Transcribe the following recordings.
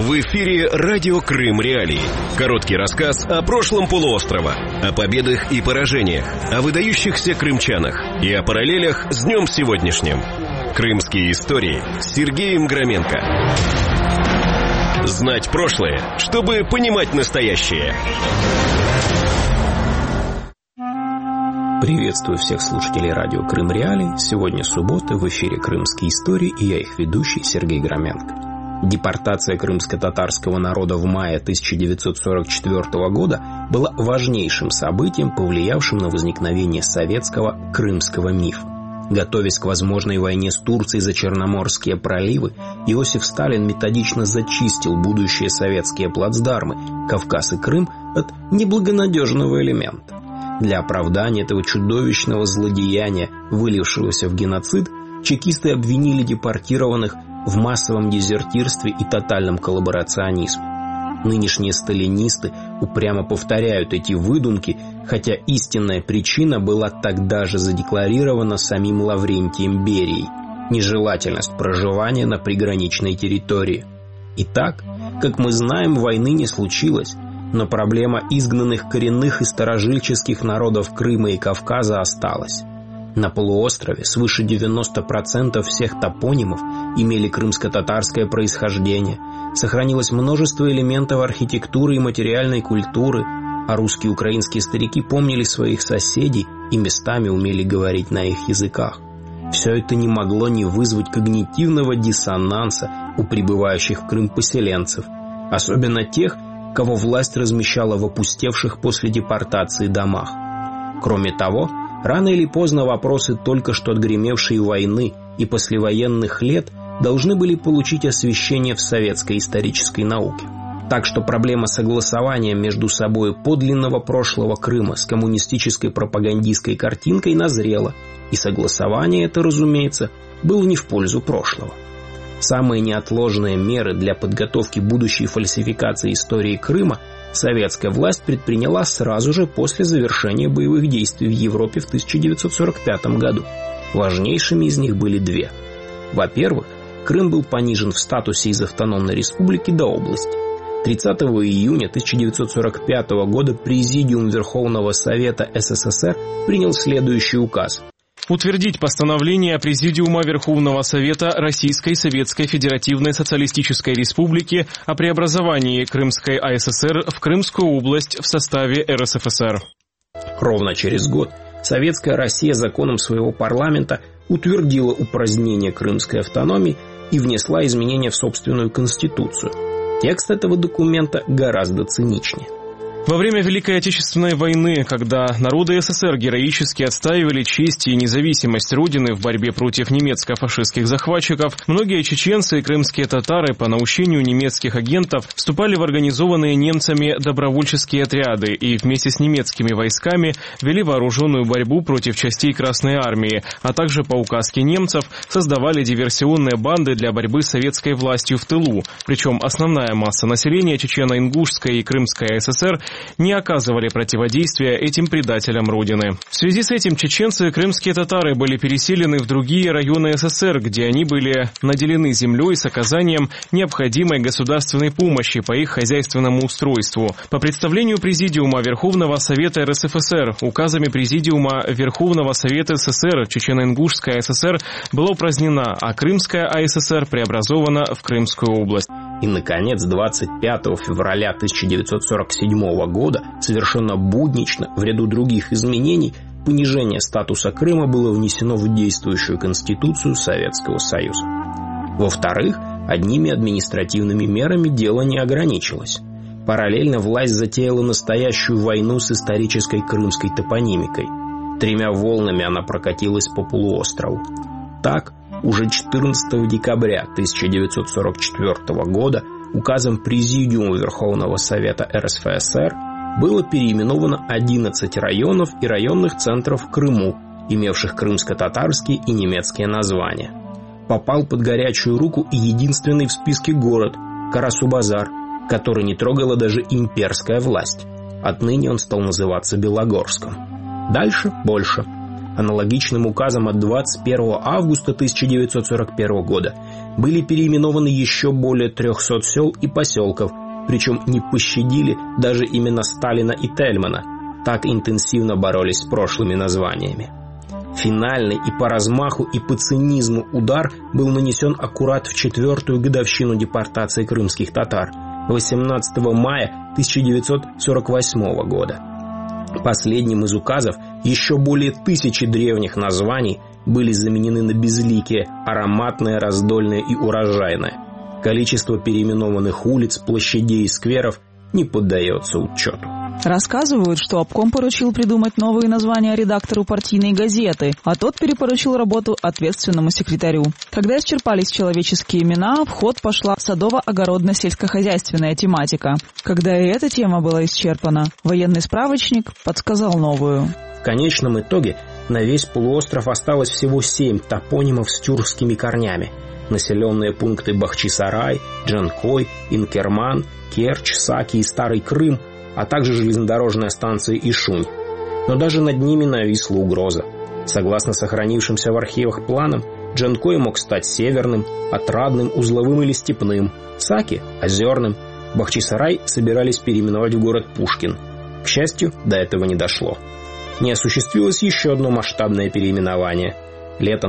В эфире радио Крым Реалии. Короткий рассказ о прошлом полуострова, о победах и поражениях, о выдающихся крымчанах и о параллелях с днем сегодняшним. Крымские истории с Сергеем Громенко. Знать прошлое, чтобы понимать настоящее. Приветствую всех слушателей радио Крым Реалии. Сегодня суббота, в эфире «Крымские истории» и я их ведущий Сергей Громенко. Депортация крымско-татарского народа в мае 1944 года была важнейшим событием, повлиявшим на возникновение советского крымского мифа. Готовясь к возможной войне с Турцией за Черноморские проливы, Иосиф Сталин методично зачистил будущие советские плацдармы Кавказ и Крым от неблагонадежного элемента. Для оправдания этого чудовищного злодеяния, вылившегося в геноцид, чекисты обвинили депортированных в массовом дезертирстве и тотальном коллаборационизме. Нынешние сталинисты упрямо повторяют эти выдумки, хотя истинная причина была тогда же задекларирована самим Лаврентием Берией – нежелательность проживания на приграничной территории. Итак, как мы знаем, войны не случилось, но проблема изгнанных коренных и старожильческих народов Крыма и Кавказа осталась. На полуострове свыше 90% всех топонимов имели крымско-татарское происхождение, сохранилось множество элементов архитектуры и материальной культуры, а русские и украинские старики помнили своих соседей и местами умели говорить на их языках. Все это не могло не вызвать когнитивного диссонанса у прибывающих в Крым поселенцев, особенно тех, кого власть размещала в опустевших после депортации домах. Кроме того, рано или поздно вопросы только что отгремевшей войны и послевоенных лет должны были получить освещение в советской исторической науке. Так что проблема согласования между собой подлинного прошлого Крыма с коммунистической пропагандистской картинкой назрела, и согласование это, разумеется, было не в пользу прошлого. Самые неотложные меры для подготовки будущей фальсификации истории Крыма советская власть предприняла сразу же после завершения боевых действий в Европе в 1945 году. Важнейшими из них были две. Во-первых, Крым был понижен в статусе из автономной республики до области. 30 июня 1945 года Президиум Верховного Совета СССР принял следующий указ. Утвердить постановление Президиума Верховного Совета Российской Советской Федеративной Социалистической Республики о преобразовании Крымской АССР в Крымскую область в составе РСФСР. Ровно через год Советская Россия законом своего парламента утвердила упразднение крымской автономии и внесла изменения в собственную конституцию. Текст этого документа гораздо циничнее. Во время Великой Отечественной войны, когда народы СССР героически отстаивали честь и независимость Родины в борьбе против немецко-фашистских захватчиков, многие чеченцы и крымские татары по наущению немецких агентов вступали в организованные немцами добровольческие отряды и вместе с немецкими войсками вели вооруженную борьбу против частей Красной Армии, а также по указке немцев создавали диверсионные банды для борьбы с советской властью в тылу. Причем основная масса населения Чечено-Ингушской и Крымской ССР не оказывали противодействия этим предателям Родины. В связи с этим чеченцы и крымские татары были переселены в другие районы СССР, где они были наделены землей с оказанием необходимой государственной помощи по их хозяйственному устройству. По представлению Президиума Верховного Совета РСФСР, указами Президиума Верховного Совета СССР Чечено-Ингушская ССР была упразднена, а Крымская АССР преобразована в Крымскую область. И, наконец, 25 февраля 1947 года, совершенно буднично, в ряду других изменений, понижение статуса Крыма было внесено в действующую Конституцию Советского Союза. Во-вторых, одними административными мерами дело не ограничилось. Параллельно власть затеяла настоящую войну с исторической крымской топонимикой. 3 волнами она прокатилась по полуострову. Так, уже 14 декабря 1944 года указом Президиума Верховного Совета РСФСР было переименовано 11 районов и районных центров в Крыму, имевших крымско-татарские и немецкие названия. Попал под горячую руку и единственный в списке город Карасу-Базар, который не трогала даже имперская власть. Отныне он стал называться Белогорском. Дальше больше. Аналогичным указом от 21 августа 1941 года были переименованы еще более 300 сел и поселков, причем не пощадили даже имена Сталина и Тельмана, так интенсивно боролись с прошлыми названиями. Финальный и по размаху, и по цинизму удар был нанесен аккурат в 4-ю годовщину депортации крымских татар, 18 мая 1948 года. Последним из указов еще более 1000 древних названий были заменены на безликие, ароматное, раздольное и урожайное. Количество переименованных улиц, площадей и скверов не поддается учету. Рассказывают, что обком поручил придумать новые названия редактору партийной газеты, а тот перепоручил работу ответственному секретарю. Когда исчерпались человеческие имена, в ход пошла садово-огородно-сельскохозяйственная тематика. Когда и эта тема была исчерпана, военный справочник подсказал новую. В конечном итоге на весь полуостров осталось всего 7 топонимов с тюркскими корнями. Населенные пункты Бахчисарай, Джанкой, Инкерман, Керчь, Саки и Старый Крым, а также железнодорожная станция Ишунь. Но даже над ними нависла угроза. Согласно сохранившимся в архивах планам, Джанкой мог стать северным, Отрадным, Узловым или Степным, Саки – Озерным, Бахчисарай собирались переименовать в город Пушкин. К счастью, до этого не дошло. Не осуществилось еще одно масштабное переименование. Летом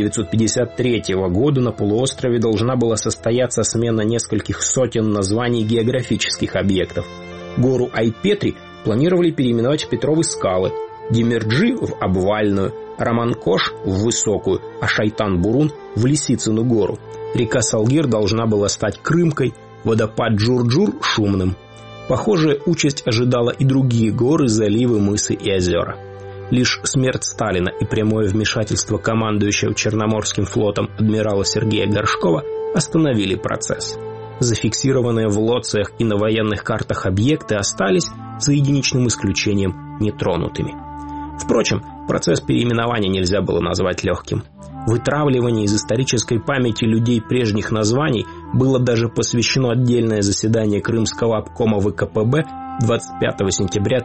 1953 года на полуострове должна была состояться смена нескольких сотен названий географических объектов. Гору Айпетри планировали переименовать в Петровы скалы, Демирджи в Обвальную, Романкош в Высокую, а Шайтан-Бурун в Лисицыну гору. Река Салгир должна была стать Крымкой, водопад Джурджур – Шумным. Похожая участь ожидала и другие горы, заливы, мысы и озера. Лишь смерть Сталина и прямое вмешательство командующего Черноморским флотом адмирала Сергея Горшкова остановили процесс. Зафиксированные в лоциях и на военных картах объекты остались, за единичным исключением, нетронутыми. Впрочем, процесс переименования нельзя было назвать легким. Вытравливание из исторической памяти людей прежних названий было даже посвящено отдельное заседание Крымского обкома ВКПБ 25 сентября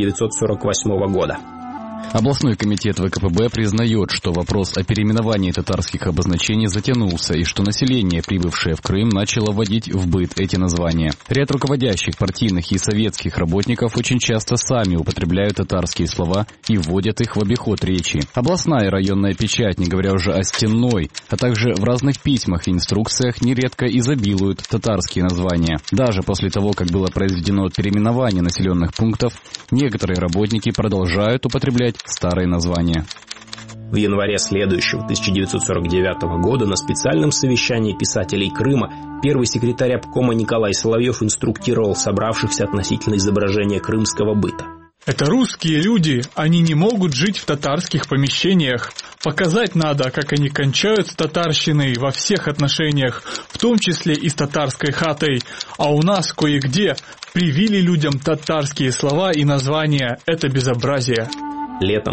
1948 года. Областной комитет ВКПБ признает, что вопрос о переименовании татарских обозначений затянулся и что население, прибывшее в Крым, начало вводить в быт эти названия. Ряд руководящих партийных и советских работников очень часто сами употребляют татарские слова и вводят их в обиход речи. Областная и районная печать, не говоря уже о стенной, а также в разных письмах и инструкциях нередко изобилуют татарские названия. Даже после того, как было произведено переименование населенных пунктов, некоторые работники продолжают употреблять старые названия. В январе следующего, 1949 года, на специальном совещании писателей Крыма первый секретарь обкома Николай Соловьев инструктировал собравшихся относительно изображения крымского быта. Это русские люди, они не могут жить в татарских помещениях. Показать надо, как они кончают с татарщиной во всех отношениях, в том числе и с татарской хатой. А у нас кое-где привили людям татарские слова и названия. Это безобразие. Летом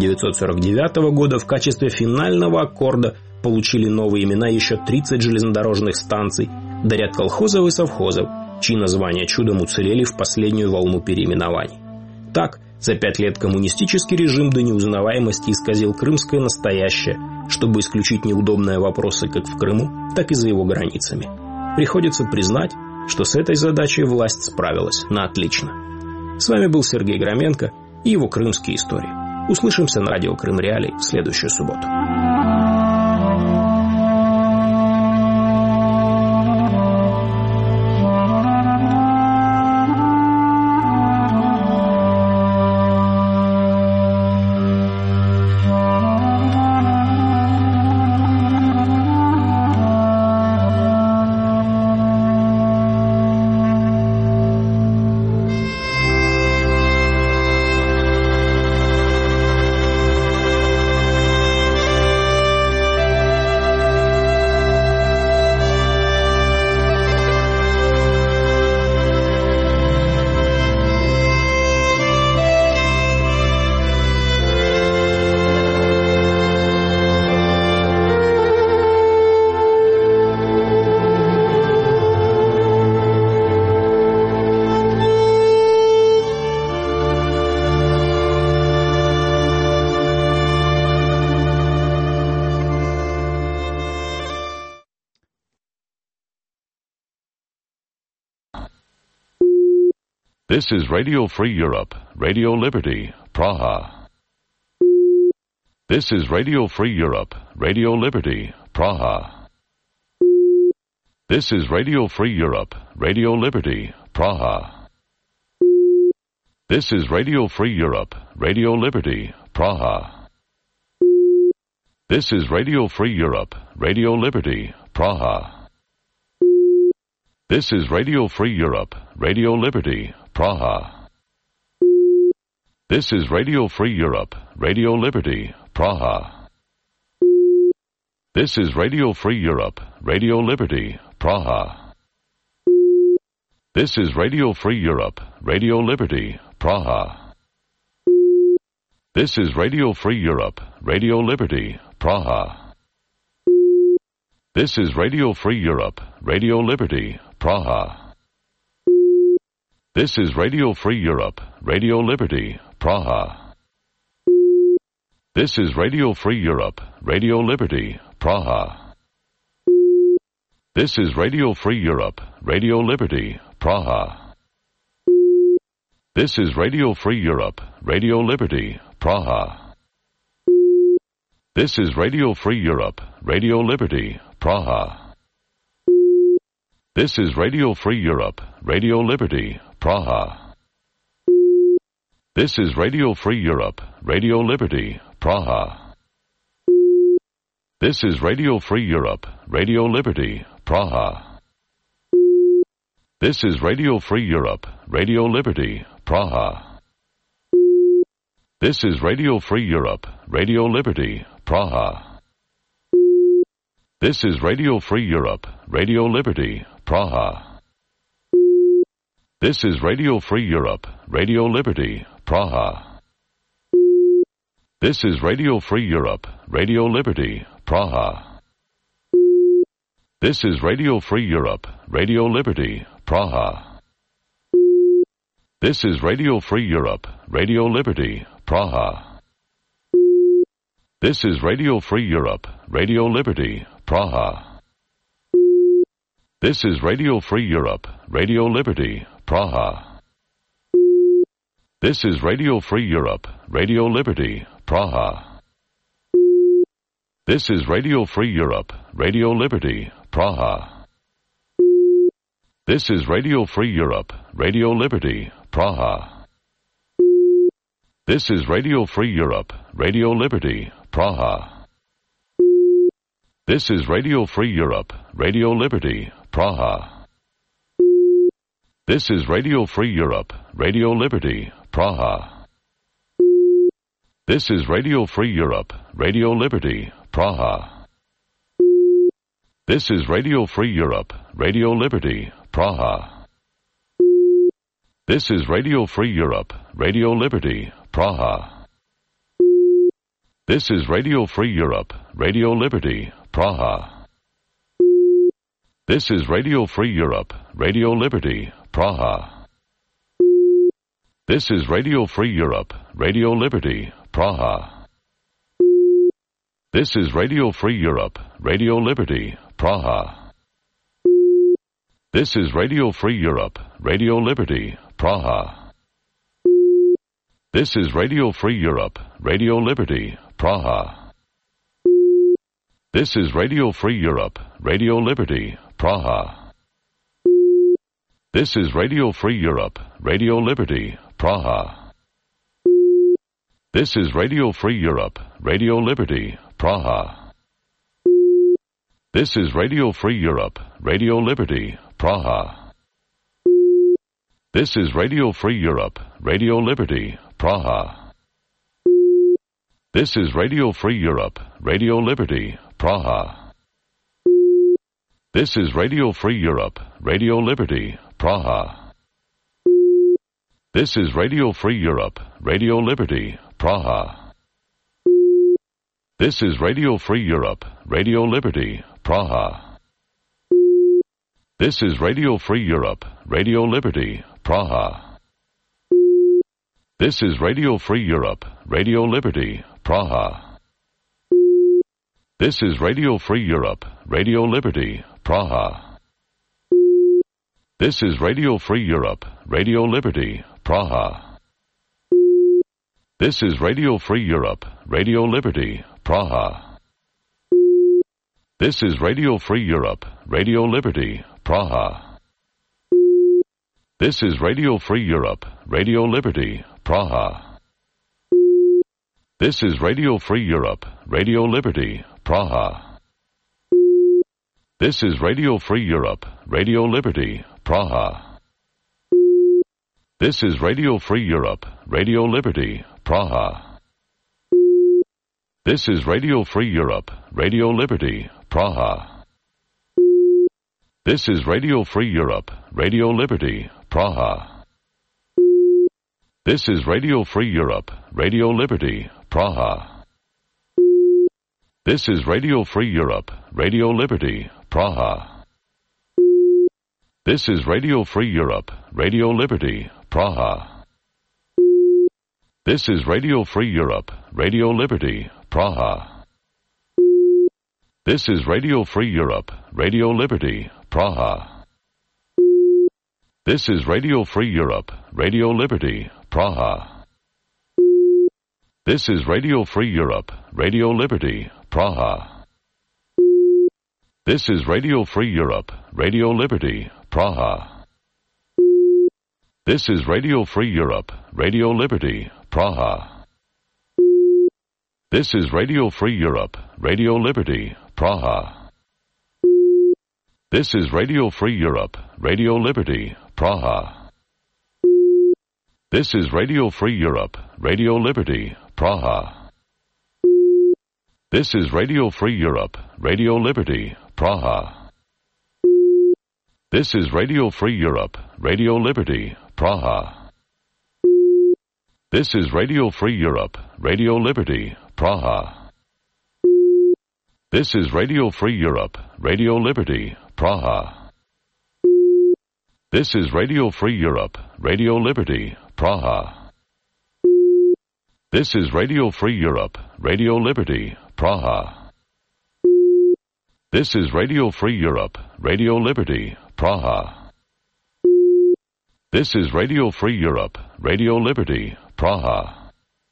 1949 года в качестве финального аккорда получили новые имена еще 30 железнодорожных станций, да ряд колхозов и совхозов, чьи названия чудом уцелели в последнюю волну переименований. Так, за 5 лет коммунистический режим до неузнаваемости исказил крымское настоящее, чтобы исключить неудобные вопросы как в Крыму, так и за его границами. Приходится признать, что с этой задачей власть справилась на отлично. С вами был Сергей Громенко и его крымские истории. Услышимся на радио Крым Реалии в следующую субботу. This is Radio Free Europe, Radio Liberty, Praha. This is Radio Free Europe, Radio Liberty, Praha. This is Radio Free Europe, Radio Liberty, Praha. This is Radio Free Europe, Radio Liberty, Praha. This is Radio Free Europe, Radio Liberty, Praha. This is Radio Free Europe, Radio Liberty, Praha. This is Radio Free Europe, Radio Liberty, Praha. This is Radio Free Europe, Radio Liberty, Praha. This is Radio Free Europe, Radio Liberty, Praha. This is Radio Free Europe, Radio Liberty, Praha. This is Radio Free Europe, Radio Liberty, Praha. This is Radio Free Europe, Radio Liberty, Praha. This is Radio Free Europe, Radio Liberty, Praha. This is Radio Free Europe, Radio Liberty, Praha. This is Radio Free Europe, Radio Liberty, Praha. This is Radio Free Europe, Radio Liberty, Praha. This is Radio Free Europe, Radio Liberty, Praha. This is Radio Free Europe, Radio Liberty, Praha. This is Radio Free Europe, Radio Liberty, Praha. This is Radio Free Europe, Radio Liberty, Praha. This is Radio Free Europe, Radio Liberty, Praha. This is Radio Free Europe, Radio Liberty, Praha. This is Radio Free Europe, Radio Liberty, Praha. This is Radio Free Europe, Radio Liberty, Praha. This is Radio Free Europe, Radio Liberty, Praha. This is Radio Free Europe, Radio Liberty, Praha. This is Radio Free Europe, Radio Liberty, Praha. This is Radio Free Europe, Radio Liberty, Praha. This is Radio Free Europe, Radio Liberty, Praha. This is Radio Free Europe, Radio Liberty, Praha. This is Radio Free Europe, Radio Liberty, Praha. This is Radio Free Europe, Radio Liberty, Praha. This is Radio Free Europe, Radio Liberty, Praha. This is Radio Free Europe, Radio Liberty, Praha. This is Radio Free Europe, Radio Liberty, Praha. This is Radio Free Europe, Radio Liberty, Praha. This is Radio Free Europe, Radio Liberty, Praha. This is Radio Free Europe, Radio Liberty, Praha. This is Radio Free Europe, Radio Liberty, Praha. This is Radio Free Europe, Radio Liberty, Praha. This is Radio Free Europe, Radio Liberty, Praha. This is Radio Free Europe, Radio Liberty, Praha. This is Radio Free Europe, Radio Liberty, Praha. This is Radio Free Europe, Radio Liberty, Praha. This is Radio Free Europe, Radio Liberty, Praha. This is Radio Free Europe, Radio Liberty, Praha. This is Radio Free Europe, Radio Liberty, Praha. This is Radio Free Europe, Radio Liberty, Praha. This is Radio Free Europe, Radio Liberty, Praha. This is Radio Free Europe, Radio Liberty, Praha. This is Radio Free Europe, Radio Liberty, Praha. This is Radio Free Europe, Radio Liberty, Praha. This is Radio Free Europe, Radio Liberty, Praha. This is Radio Free Europe, Radio Liberty, Praha. This is Radio Free Europe, Radio Liberty, Praha. This is Radio Free Europe, Radio Liberty, Praha. This is Radio Free Europe, Radio Liberty, Praha. This is Radio Free Europe, Radio Liberty, Praha. This is Radio Free Europe, Radio Liberty, Praha. This is Radio Free Europe, Radio Liberty, Praha. This is Radio Free Europe, Radio Liberty, Praha. This is Radio Free Europe, Radio Liberty, Praha. This is Radio Free Europe, Radio Liberty, Praha. This is Radio Free Europe, Radio Liberty, Praha. This is Radio Free Europe, Radio Liberty, Praha. This is Radio Free Europe, Radio Liberty, Praha. This is Radio Free Europe, Radio Liberty, Praha. This is Radio Free Europe, Radio Liberty, Praha. This is Radio Free Europe, Radio Liberty, Praha. This is Radio Free Europe, Radio Liberty, Praha. This is Radio Free Europe, Radio Liberty, Praha. This is Radio Free Europe, Radio Liberty, Praha. This is Radio Free Europe, Radio Liberty, Praha. This is Radio Free Europe, Radio Liberty, Praha. This is Radio Free Europe, Radio Liberty, Praha. This is Radio Free Europe, Radio Liberty, Praha. This is Radio Free Europe, Radio Liberty, Praha. This is Radio Free Europe, Radio Liberty, Praha. This is Radio Free Europe, Radio Liberty, Praha. This is Radio Free Europe, Radio Liberty, Praha. This is Radio Free Europe, Radio Liberty, Praha. This is Radio Free Europe, Radio Liberty, Praha. This is Radio Free Europe, Radio Liberty, Praha. This is Radio Free Europe, Radio Liberty, Praha.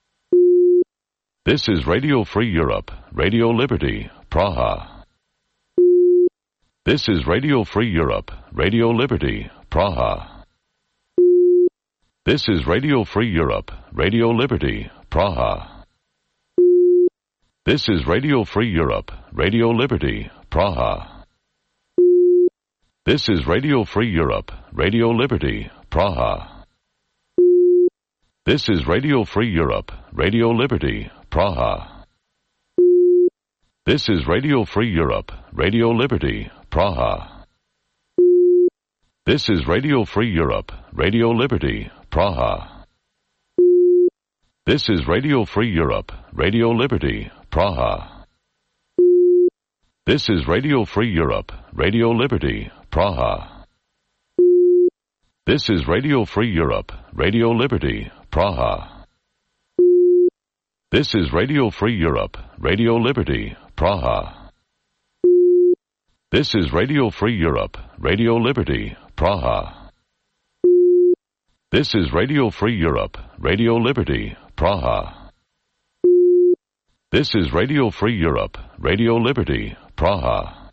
This is Radio Free Europe, Radio Liberty, Praha. This is Radio Free Europe, Radio Liberty, Praha. This is Radio Free Europe, Radio Liberty, Praha. This is Radio Free Europe, Radio Liberty, Praha. This is Radio Free Europe, Radio Liberty, Praha. This is Radio Free Europe, Radio Liberty, Praha. This is Radio Free Europe, Radio Liberty, Praha. This is Radio Free Europe, Radio Liberty, Praha. This is Radio Free Europe, Radio Liberty, Praha. This is Radio Free Europe, Radio Liberty, Praha. This is Radio Free Europe, Radio Liberty, Praha. This is Radio Free Europe, Radio Liberty, Praha. This is Radio Free Europe, Radio Liberty, Praha. This is Radio Free Europe, Radio Liberty, Praha. This is Radio Free Europe, Radio Liberty, Praha.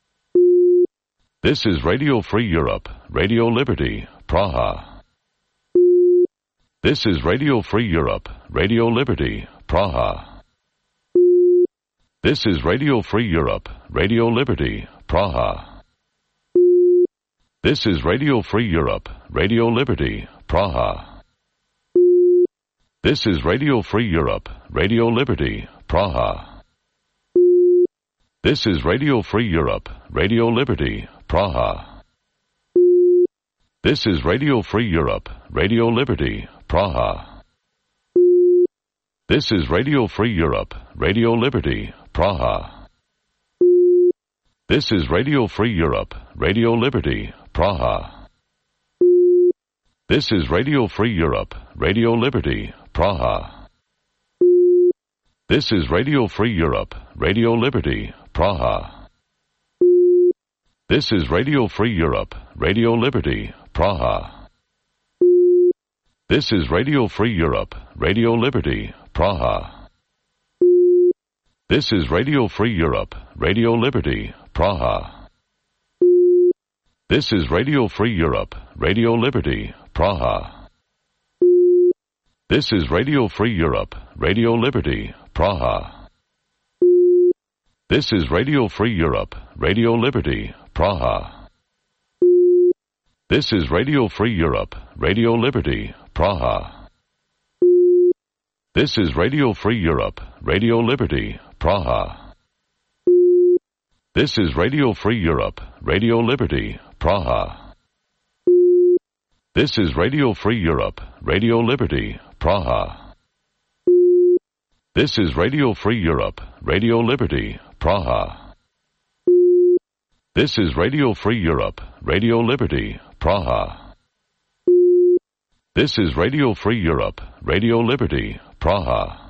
This is Radio Free Europe, Radio Liberty, Praha. This is Radio Free Europe, Radio Liberty, Praha. This is Radio Free Europe, Radio Liberty, Praha. This is Radio Free Europe, Radio Liberty, Praha. This is Radio Free Europe, Radio Liberty, Praha. This is Radio Free Europe, Radio Liberty, Praha. This is Radio Free Europe, Radio Liberty, Praha. This is Radio Free Europe, Radio Liberty, Praha. This is Radio Free Europe, Radio Liberty, Praha. This is Radio Free Europe, Radio Liberty, Praha. This is Radio Free Europe, Radio Liberty, Praha. This is Radio Free Europe, Radio Liberty, Praha. This is Radio Free Europe, Radio Liberty, Praha. This is Radio Free Europe, Radio Liberty, Praha. This is Radio Free Europe, Radio Liberty, Praha. This is Radio Free Europe, Radio Liberty, Praha. This is Radio Free Europe, Radio Liberty, Praha. This is Radio Free Europe, Radio Liberty, Praha. This is Radio Free Europe, Radio Liberty, Praha. This is Radio Free Europe, Radio Liberty, Praha. This is Radio Free Europe, Radio Liberty, Praha. This is Radio Free Europe, Radio Liberty, Praha. This is Radio Free Europe, Radio Liberty, Praha. This is Radio Free Europe, Radio Liberty, Praha.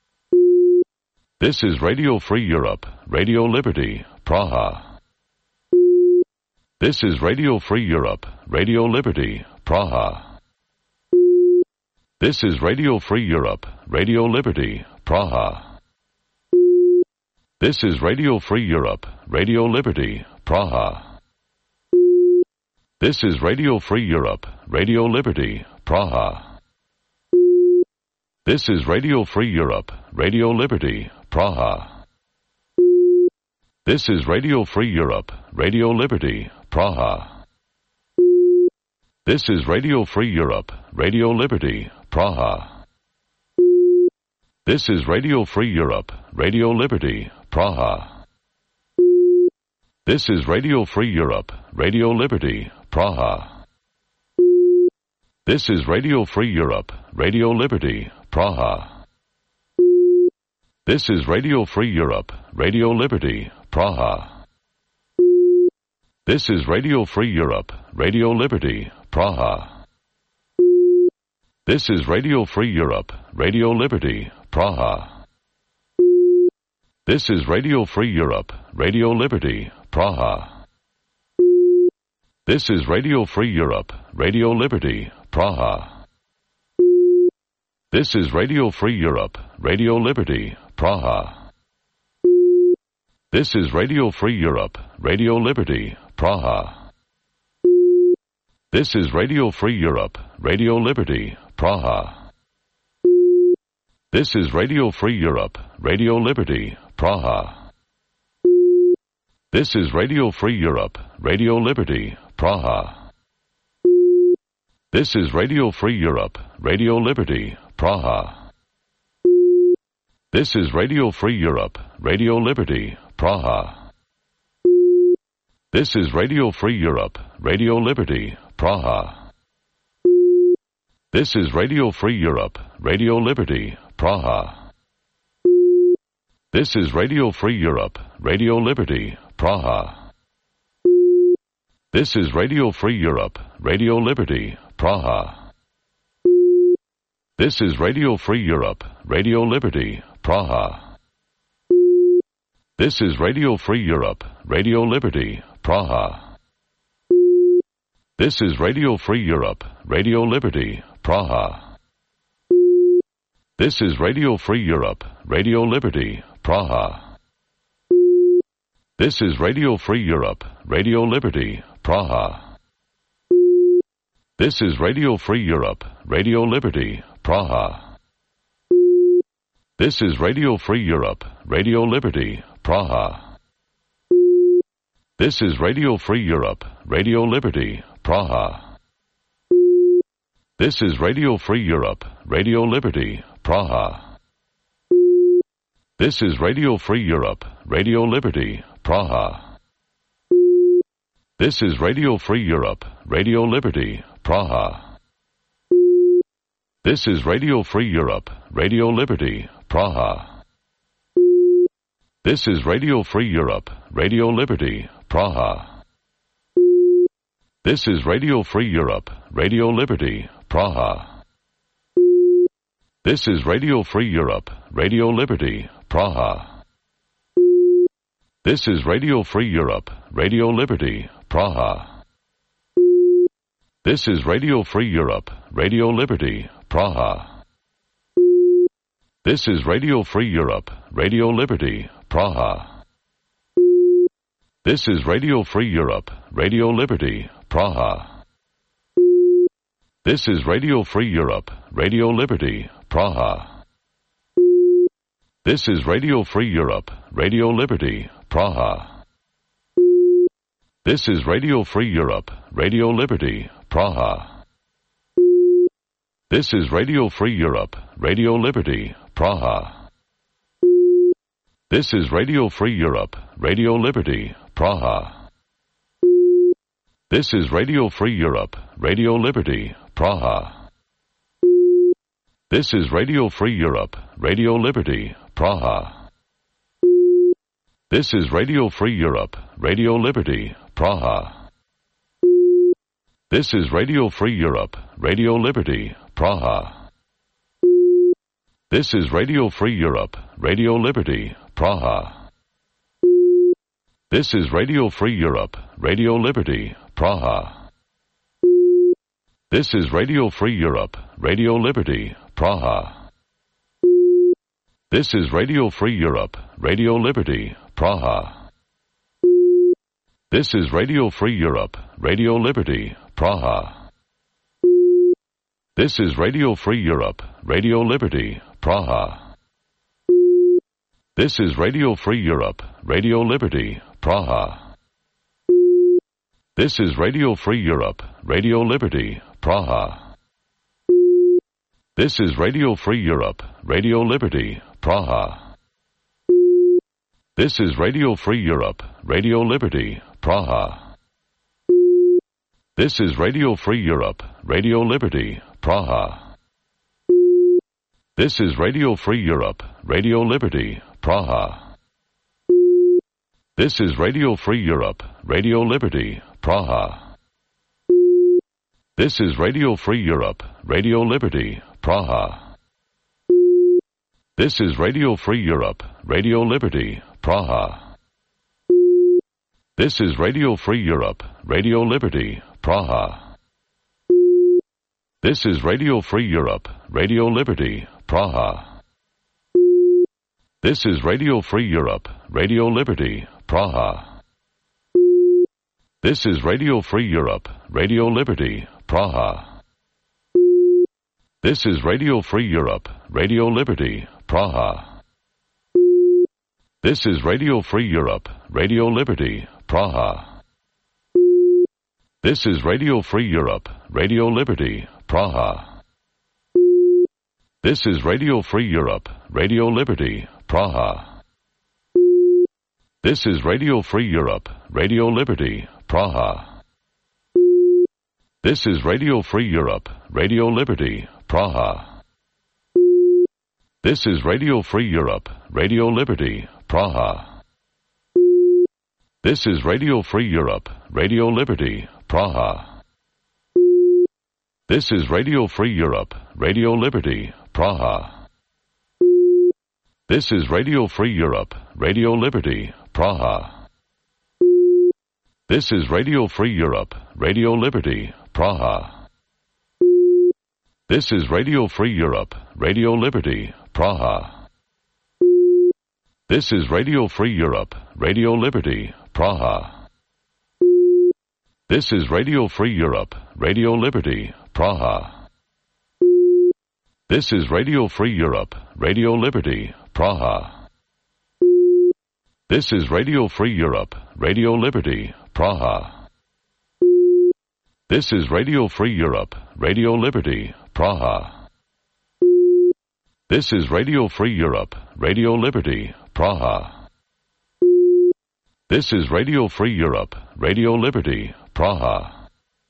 This is Radio Free Europe, Radio Liberty, Praha. This is Radio Free Europe, Radio Liberty, Praha. This is Radio Free Europe, Radio Liberty, Praha. This is Radio Free Europe, Radio Liberty, Praha. This is Radio Free Europe, Radio Liberty, Praha. This is Radio Free Europe, Radio Liberty, Praha. This is Radio Free Europe, Radio Liberty, Praha. This is Radio Free Europe, Radio Liberty, Praha. This is Radio Free Europe, Radio Liberty, Praha. This is Radio Free Europe, Radio Liberty, Praha. This is Radio Free Europe, Radio Liberty, Praha. This is Radio Free Europe, Radio Liberty, Praha. This is Radio Free Europe, Radio Liberty, Praha. This is Radio Free Europe, Radio Liberty, Praha. This is Radio Free Europe, Radio Liberty, Praha. This is Radio Free Europe, Radio Liberty, Praha. This is Radio Free Europe, Radio Liberty, Praha. This is Radio Free Europe, Radio Liberty, Praha. This is Radio Free Europe, Radio Liberty, Praha. This is Radio Free Europe, Radio Liberty, Praha. This is Radio Free Europe, Radio Liberty, Praha. This is Radio Free Europe, Radio Liberty, Praha. This is Radio Free Europe, Radio Liberty, Praha. This is Radio Free Europe, Radio Liberty, Praha. This is Radio Free Europe, Radio Liberty, Praha. This is Radio Free Europe, Radio Liberty, Praha. This is Radio Free Europe, Radio Liberty, Praha. This is Radio Free Europe, Radio Liberty, Praha. This is Radio Free Europe, Radio Liberty, Praha. This is Radio Free Europe, Radio Liberty, Praha. This is Radio Free Europe, Radio Liberty, Praha. This is Radio Free Europe, Radio Liberty, Praha. This is Radio Free Europe, Radio Liberty, Praha. This is Radio Free Europe, Radio Liberty, Praha. This is Radio Free Europe, Radio Liberty, Praha. This is Radio Free Europe, Radio Liberty, Praha. This is Radio Free Europe, Radio Liberty, Praha. This is Radio Free Europe, Radio Liberty, Praha. This is Radio Free Europe, Radio Liberty, Praha. This is Radio Free Europe, Radio Liberty, Praha. This is Radio Free Europe, Radio Liberty, Praha. This is Radio Free Europe, Radio Liberty, Praha. This is Radio Free Europe, Radio Liberty, Praha. This is Radio Free Europe, Radio Liberty, Praha. This is Radio Free Europe, Radio Liberty, Praha. This is Radio Free Europe, Radio Liberty, Praha. This is Radio Free Europe, Radio Liberty, Praha. This is Radio Free Europe, Radio Liberty, Praha. This is Radio Free Europe, Radio Liberty, Praha. This is Radio Free Europe, Radio Liberty, Praha. This is Radio Free Europe, Radio Liberty, Praha. This is Radio Free Europe, Radio Liberty, Praha. This is Radio Free Europe, Radio Liberty, Praha. This is Radio Free Europe, Radio Liberty, Praha. This is Radio Free Europe, Radio Liberty, Praha. This is Radio Free Europe, Radio Liberty, Praha. This is Radio Free Europe, Radio Liberty, Praha. This is Radio Free Europe, Radio Liberty, Praha. This is Radio Free Europe, Radio Liberty, Praha. This is Radio Free Europe, Radio Liberty, Praha. This is Radio Free Europe, Radio Liberty, Praha. This is Radio Free Europe, Radio Liberty, Praha. This is Radio Free Europe, Radio Liberty, Praha. This is Radio Free Europe, Radio Liberty, Praha. This is Radio Free Europe, Radio Liberty, Praha. This is Radio Free Europe, Radio Liberty, Praha. This is Radio Free Europe, Radio Liberty, Praha. This is Radio Free Europe, Radio Liberty, Praha. This is Radio Free Europe, Radio Liberty, Praha. This is Radio Free Europe, Radio Liberty, Praha. This is Radio Free Europe, Radio Liberty, Praha. This is Radio Free Europe, Radio Liberty, Praha. This is Radio Free Europe, Radio Liberty, Praha. This is Radio Free Europe, Radio Liberty, Praha. This is Radio Free Europe, Radio Liberty, Praha. This is Radio Free Europe, Radio Liberty, Praha. This is Radio Free Europe, Radio Liberty, Praha. This is Radio Free Europe, Radio Liberty, Praha. This is Radio Free Europe, Radio Liberty, Praha. This is Radio Free Europe, Radio Liberty, Praha. This is Radio Free Europe, Radio Liberty, Praha. This is Radio Free Europe, Radio Liberty, Praha. This is Radio Free Europe, Radio Liberty, Praha. This is Radio Free Europe, Radio Liberty, Praha. This is Radio Free Europe, Radio Liberty, Praha. This is Radio Free Europe, Radio Liberty, Praha. This is Radio Free Europe, Radio Liberty, Praha. This is Radio Free Europe, Radio Liberty, Praha. This is Radio Free Europe, Radio Liberty, Praha. This is Radio Free Europe, Radio Liberty, Praha. This is Radio Free Europe, Radio Liberty, Praha. This is Radio Free Europe, Radio Liberty, Praha. This is Radio Free Europe, Radio Liberty, Praha.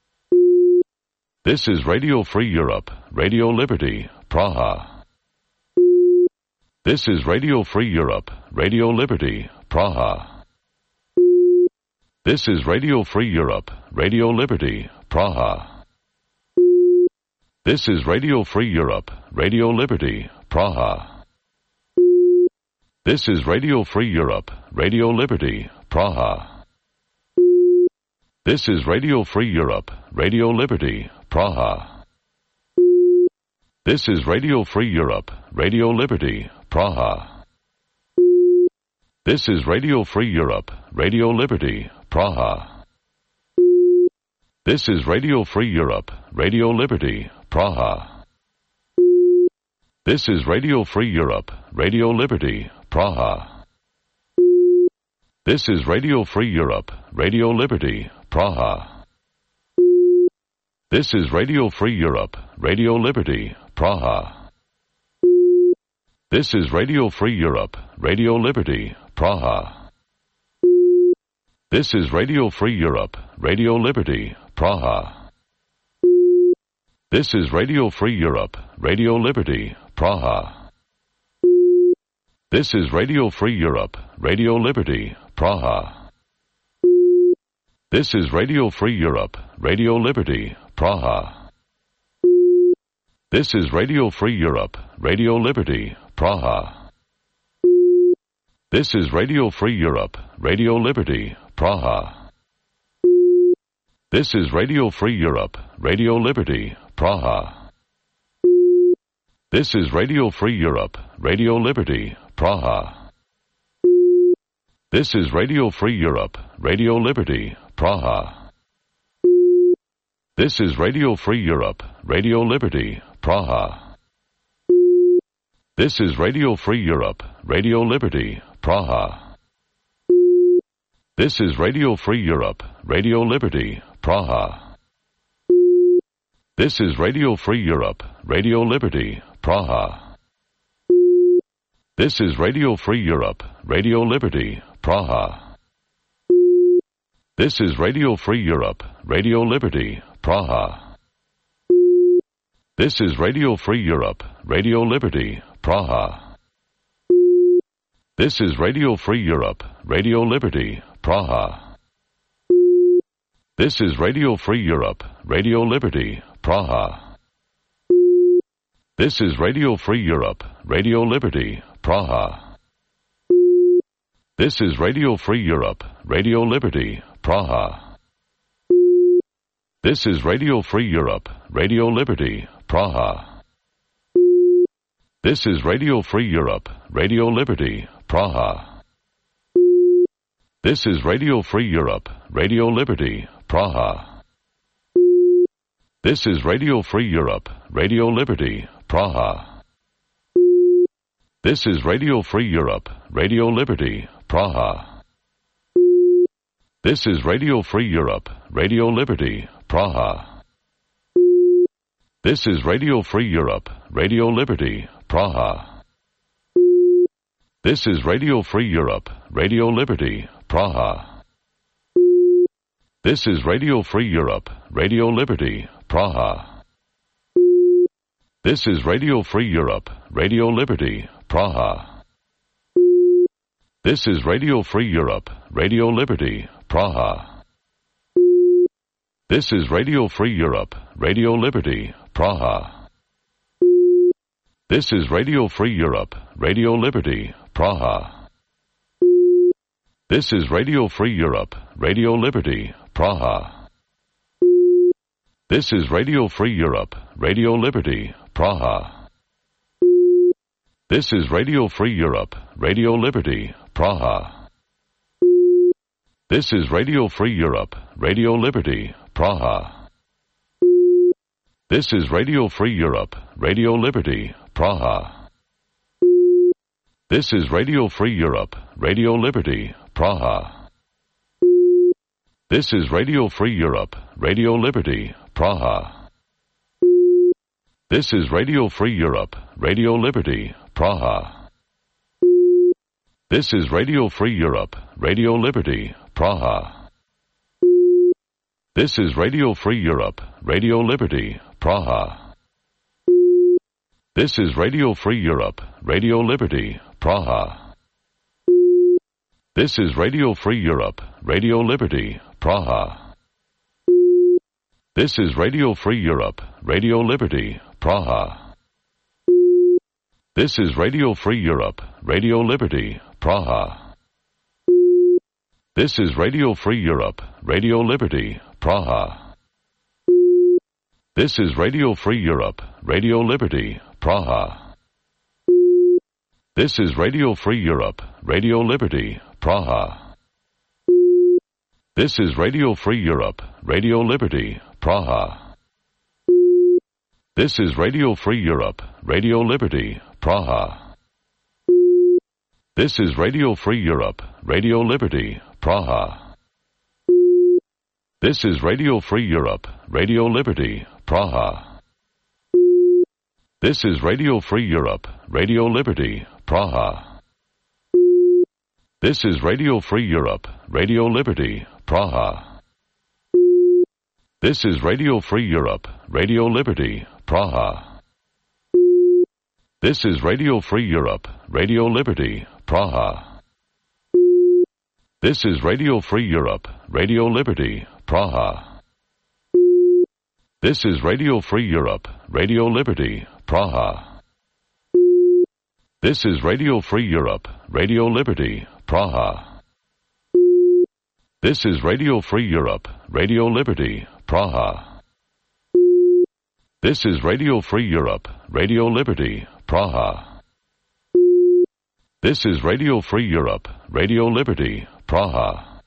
This is Radio Free Europe, Radio Liberty, Praha. This is Radio Free Europe, Radio Liberty, Praha. This is Radio Free Europe, Radio Liberty, Praha. This is Radio Free Europe, Radio Liberty, Praha. This is Radio Free Europe, Radio Liberty, Praha. This is Radio Free Europe, Radio Liberty, Praha. This is Radio Free Europe, Radio Liberty, Praha. This is Radio Free Europe, Radio Liberty, Praha. This is Radio Free Europe, Radio Liberty, Praha. This is Radio Free Europe, Radio Liberty, Praha. This is Radio Free Europe, Radio Liberty, Praha. This is Radio Free Europe, Radio Liberty, Praha. This is Radio Free Europe, Radio Liberty, Praha. This is Radio Free Europe, Radio Liberty, Praha. This is Radio Free Europe, Radio Liberty, Praha. This is Radio Free Europe, Radio Liberty, Praha. This is Radio Free Europe, Radio Liberty, Praha. This is Radio Free Europe, Radio Liberty, Praha. This is Radio Free Europe, Radio Liberty, Praha. This is Radio Free Europe, Radio Liberty, Praha. This is Radio Free Europe, Radio Liberty, Praha. This is Radio Free Europe, Radio Liberty, Praha. This is Radio Free Europe, Radio Liberty, Praha. This is Radio Free Europe, Radio Liberty, Praha. This is Radio Free Europe, Radio Liberty, Praha. This is Radio Free Europe, Radio Liberty, Praha. This is Radio Free Europe, Radio Liberty, Praha. This is Radio Free Europe, Radio Liberty, Praha. This is Radio Free Europe, Radio Liberty, Praha. This is Radio Free Europe, Radio Liberty, Praha. This is Radio Free Europe, Radio Liberty, Praha. This is Radio Free Europe, Radio Liberty, Praha. This is Radio Free Europe, Radio Liberty, Praha. This is Radio Free Europe, Radio Liberty, Praha. This is Radio Free Europe, Radio Liberty, Praha. This is Radio Free Europe, Radio Liberty, Praha. This is Radio Free Europe, Radio Liberty, Praha. This is Radio Free Europe, Radio Liberty, Praha. This is Radio Free Europe, Radio Liberty, Praha. This is Radio Free Europe, Radio Liberty, Praha. This is Radio Free Europe, Radio Liberty, Praha. This is Radio Free Europe, Radio Liberty, Praha. This is Radio Free Europe, Radio Liberty, Praha. This is Radio Free Europe, Radio Liberty, Praha. This is Radio Free Europe, Radio Liberty, Praha. This is Radio Free Europe, Radio Liberty, Praha. This is Radio Free Europe, Radio Liberty, Praha. This is Radio Free Europe, Radio Liberty, Praha. This is Radio Free Europe, Radio Liberty, Praha. This is Radio Free Europe, Radio Liberty, Praha. This is Radio Free Europe, Radio Liberty, Praha. This is Radio Free Europe, Radio Liberty, Praha. This is Radio Free Europe, Radio Liberty, Praha. This is Radio Free Europe, Radio Liberty, Praha. This is Radio Free Europe, Radio Liberty, Praha. This is Radio Free Europe, Radio Liberty, Praha. This is Radio Free Europe, Radio Liberty, Praha. This is Radio Free Europe, Radio Liberty, Praha. This is Radio Free Europe, Radio Liberty, Praha. This is Radio Free Europe, Radio Liberty, Praha. This is Radio Free Europe, Radio Liberty, Praha. This is Radio Free Europe, Radio Liberty, Praha. This is Radio Free Europe, Radio Liberty, Praha. This is Radio Free Europe, Radio Liberty, Praha. This is Radio Free Europe, Radio Liberty, Praha. This is Radio Free Europe, Radio Liberty, Praha. This is Radio Free Europe, Radio Liberty, Praha. This is Radio Free Europe, Radio Liberty, Praha. This is Radio Free Europe, Radio Liberty, Praha. This is Radio Free Europe, Radio Liberty, Praha. This is Radio Free Europe, Radio Liberty, Praha. This is Radio Free Europe, Radio Liberty, Praha. This is Radio Free Europe, Radio Liberty, Praha. This is Radio Free Europe, Radio Liberty, Praha. This is Radio Free Europe, Radio Liberty, Praha. This is Radio Free Europe, Radio Liberty, Praha. This is Radio Free Europe, Radio Liberty, Praha.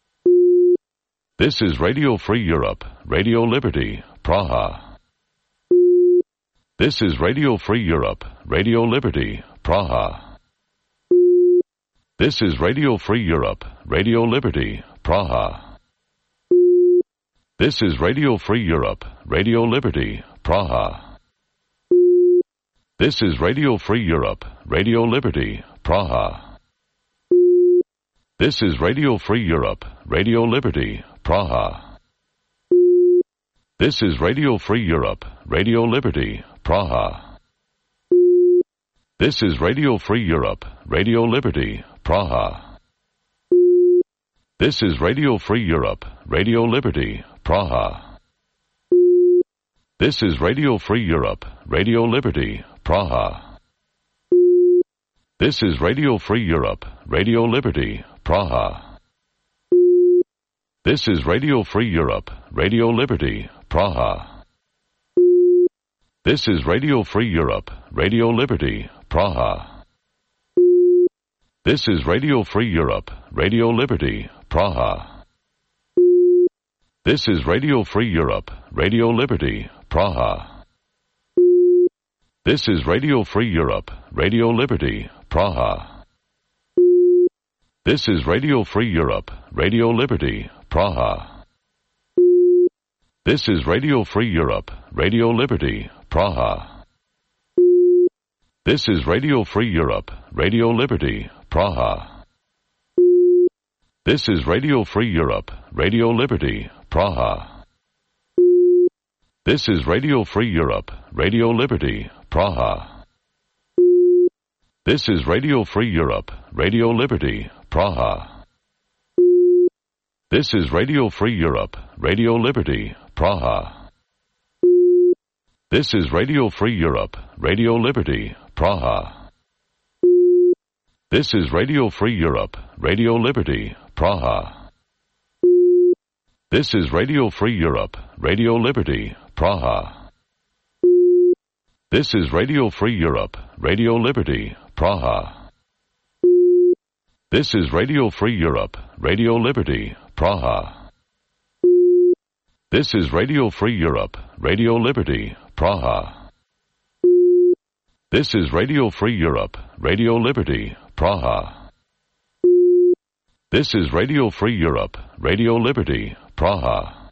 This is Radio Free Europe, Radio Liberty, Praha. This is Radio Free Europe, Radio Liberty, Praha. This is Radio Free Europe, Radio Liberty, Praha. This is Radio Free Europe, Radio Liberty, Praha. This is Radio Free Europe, Radio Liberty, Praha. This is Radio Free Europe, Radio Liberty, Praha. This is Radio Free Europe, Radio Liberty, Praha. This is Radio Free Europe, Radio Liberty, Praha. This is Radio Free Europe, Radio Liberty, Praha. This is Radio Free Europe, Radio Liberty, Praha. This is Radio Free Europe, Radio Liberty, Praha. This is Radio Free Europe, Radio Liberty, Praha. This is Radio Free Europe, Radio Liberty, Praha. This is Radio Free Europe, Radio Liberty, Praha. This is Radio Free Europe, Radio Liberty, Praha. This is Radio Free Europe, Radio Liberty, Praha. This is Radio Free Europe, Radio Liberty, Praha. This is Radio Free Europe, Radio Liberty, Praha. This is Radio Free Europe, Radio Liberty, Praha. This is Radio Free Europe, Radio Liberty, Praha. This is Radio Free Europe, Radio Liberty, Praha. This is Radio Free Europe, Radio Liberty, Praha. This is Radio Free Europe, Radio Liberty, Praha. This is Radio Free Europe, Radio Liberty, Praha. This is Radio Free Europe, Radio Liberty, Praha. This is Radio Free Europe, Radio Liberty, Praha. This is Radio Free Europe, Radio Liberty, Praha. This is Radio Free Europe, Radio Liberty, Praha. This is Radio Free Europe, Radio Liberty, Praha. This is Radio Free Europe, Radio Liberty, Praha. This is Radio Free Europe, Radio Liberty, Praha.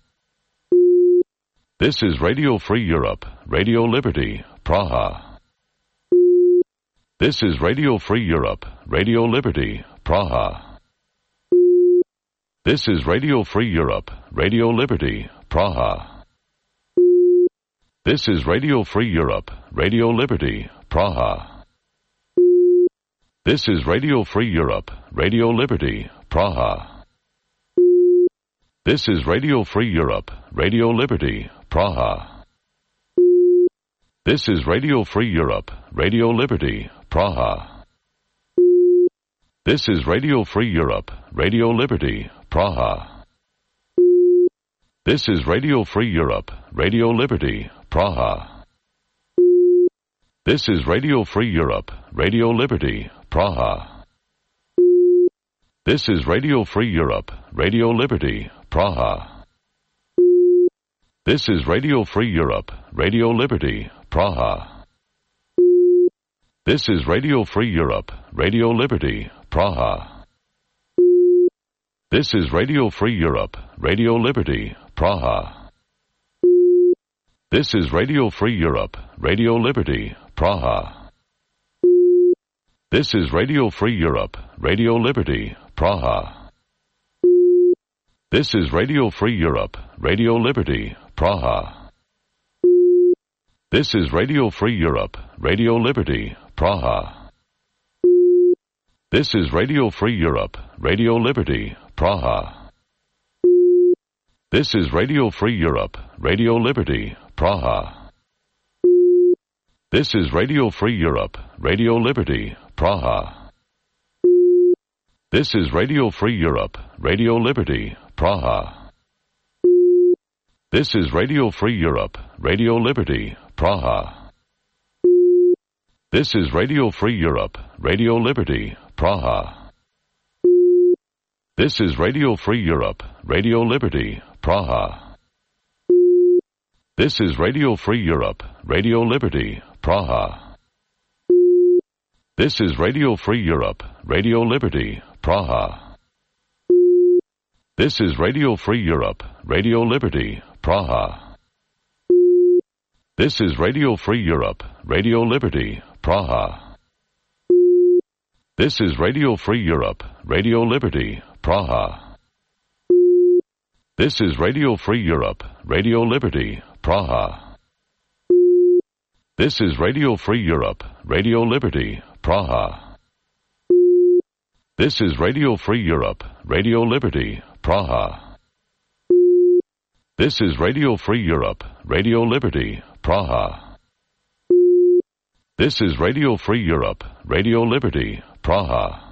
This is Radio Free Europe, Radio Liberty, Praha. This is Radio Free Europe, Radio Liberty, Praha. This is Radio Free Europe, Radio Liberty, Praha. This is Radio Free Europe, Radio Liberty, Praha. This is Radio Free Europe, Radio Liberty, Praha. This is Radio Free Europe, Radio Liberty, Praha. This is Radio Free Europe, Radio Liberty, Praha. This is Radio Free Europe, Radio Liberty, Praha. This is Radio Free Europe, Radio Liberty, Praha. This is Radio Free Europe, Radio Liberty, Praha. This is Radio Free Europe, Radio Liberty, Praha. This is Radio Free Europe, Radio Liberty, Praha. This is Radio Free Europe, Radio Liberty, Praha. This is Radio Free Europe, Radio Liberty, Praha. This is Radio Free Europe, Radio Liberty, Praha. This is Radio Free Europe, Radio Liberty, Praha. This is Radio Free Europe, Radio Liberty, Praha. This is Radio Free Europe, Radio Liberty, Praha. This is Radio Free Europe, Radio Liberty, Praha. This is Radio Free Europe, Radio Liberty, Praha. This is Radio Free Europe, Radio Liberty, Praha. This is Radio Free Europe, Radio Liberty, Praha. This is Radio Free Europe, Radio Liberty, Praha. This is Radio Free Europe, Radio Liberty, Praha. This is Radio Free Europe, Radio Liberty, Praha. This is Radio Free Europe, Radio Liberty, Praha. This is Radio Free Europe, Radio Liberty, Praha. This is Radio Free Europe, Radio Liberty, Praha. This is Radio Free Europe, Radio Liberty, Praha. This is Radio Free Europe, Radio Liberty, Praha. This is Radio Free Europe, Radio Liberty, Praha. This is Radio Free Europe, Radio Liberty, Praha. This is Radio Free Europe, Radio Liberty, Praha. This is Radio Free Europe, Radio Liberty, Praha. This is Radio Free Europe, Radio Liberty, Praha.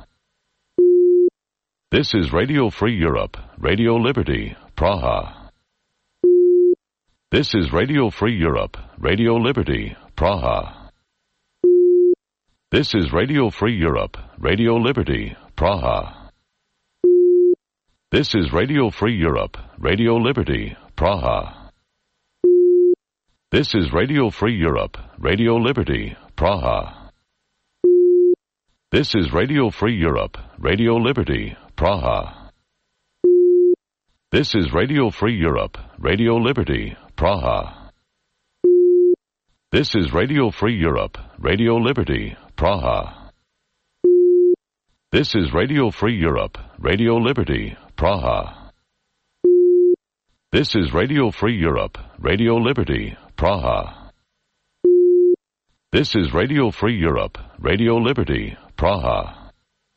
This is Radio Free Europe, Radio Liberty, Praha. This is Radio Free Europe, Radio Liberty, Praha. This is Radio Free Europe, Radio Liberty, Praha. This is Radio Free Europe, Radio Liberty, Praha. This is Radio Free Europe, Radio Liberty, Praha. This is Radio Free Europe, Radio Liberty, Praha. This is Radio Free Europe, Radio Liberty, Praha. This is Radio Free Europe, Radio Liberty, Praha. This is Radio Free Europe, Radio Liberty, Praha. This is Radio Free Europe, Radio Liberty, Praha. This is Radio Free Europe, Radio Liberty, Praha.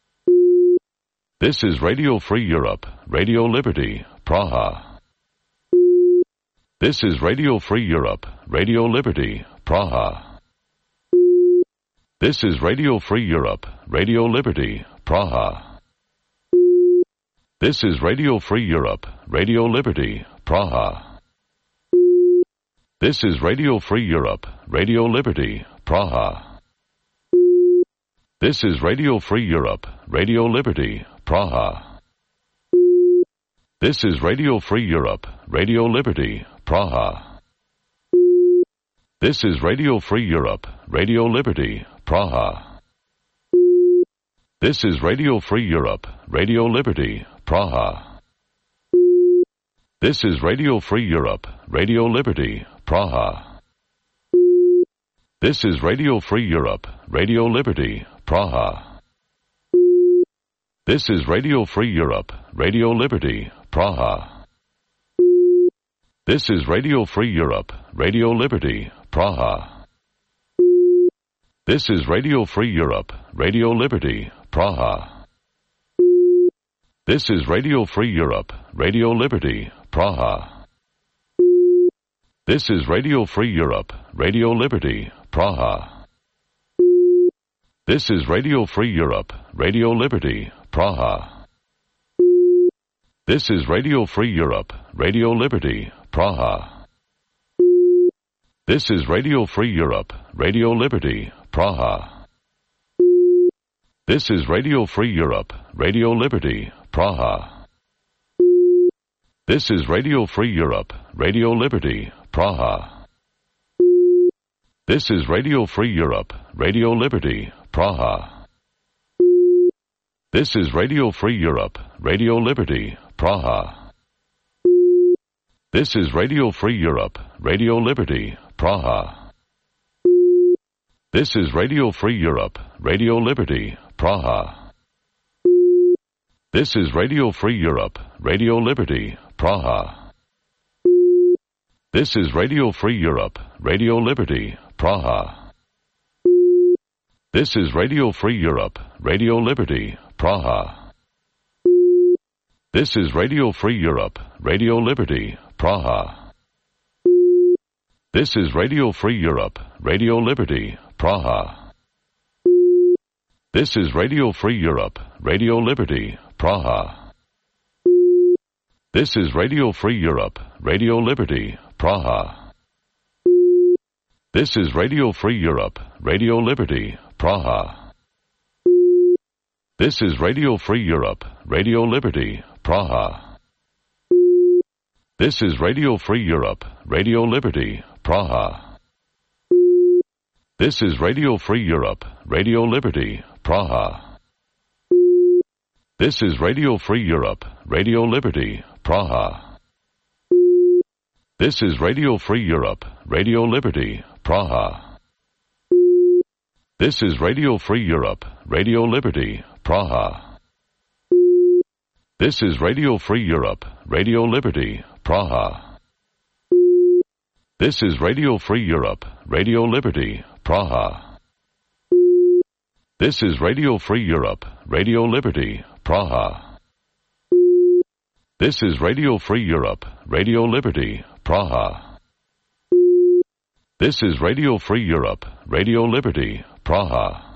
This is Radio Free Europe, Radio Liberty, Praha. This is Radio Free Europe, Radio Liberty, Praha. This is Radio Free Europe, Radio Liberty, Praha. This is Radio Free Europe, Radio Liberty, Praha. This is Radio Free Europe, Radio Liberty, Praha. This is Radio Free Europe, Radio Liberty, Praha. This is Radio Free Europe, Radio Liberty, Praha. This is Radio Free Europe, Radio Liberty, Praha. This is Radio Free Europe, Radio Liberty, Praha. This is Radio Free Europe, Radio Liberty, Praha. This is Radio Free Europe, Radio Liberty, Praha. This is Radio Free Europe, Radio Liberty, Praha. This is Radio Free Europe, Radio Liberty, Praha. This is Radio Free Europe, Radio Liberty, Praha. This is Radio Free Europe, Radio Liberty, Praha. This is Radio Free Europe, Radio Liberty, Praha. This is Radio Free Europe, Radio Liberty, Praha. This is Radio Free Europe, Radio Liberty, Praha. This is Radio Free Europe, Radio Liberty, Praha. This is Radio Free Europe, Radio Liberty, Praha. This is Radio Free Europe, Radio Liberty, Praha. This is Radio Free Europe, Radio Liberty, Praha. This is Radio Free Europe, Radio Liberty, Praha. This is Radio Free Europe, Radio Liberty, Praha. This is Radio Free Europe, Radio Liberty, Praha. This is Radio Free Europe, Radio Liberty, Praha. This is Radio Free Europe, Radio Liberty, Praha. This is Radio Free Europe, Radio Liberty, Praha. This is Radio Free Europe, Radio Liberty, Praha. This is Radio Free Europe, Radio Liberty, Praha. This is Radio Free Europe, Radio Liberty, Praha. This is Radio Free Europe, Radio Liberty, Praha. This is Radio Free Europe, Radio Liberty, Praha. This is Radio Free Europe, Radio Liberty, Praha. This is Radio Free Europe, Radio Liberty, Praha. This is Radio Free Europe, Radio Liberty, Praha. This is Radio Free Europe, Radio Liberty, Praha. This is Radio Free Europe, Radio Liberty, Praha. This is Radio Free Europe, Radio Liberty, Praha. This is Radio Free Europe, Radio Liberty, Praha. This is Radio Free Europe, Radio Liberty, Praha. This is Radio Free Europe, Radio Liberty, Praha. This is Radio Free Europe, Radio Liberty, Praha. This is Radio Free Europe, Radio Liberty, Praha.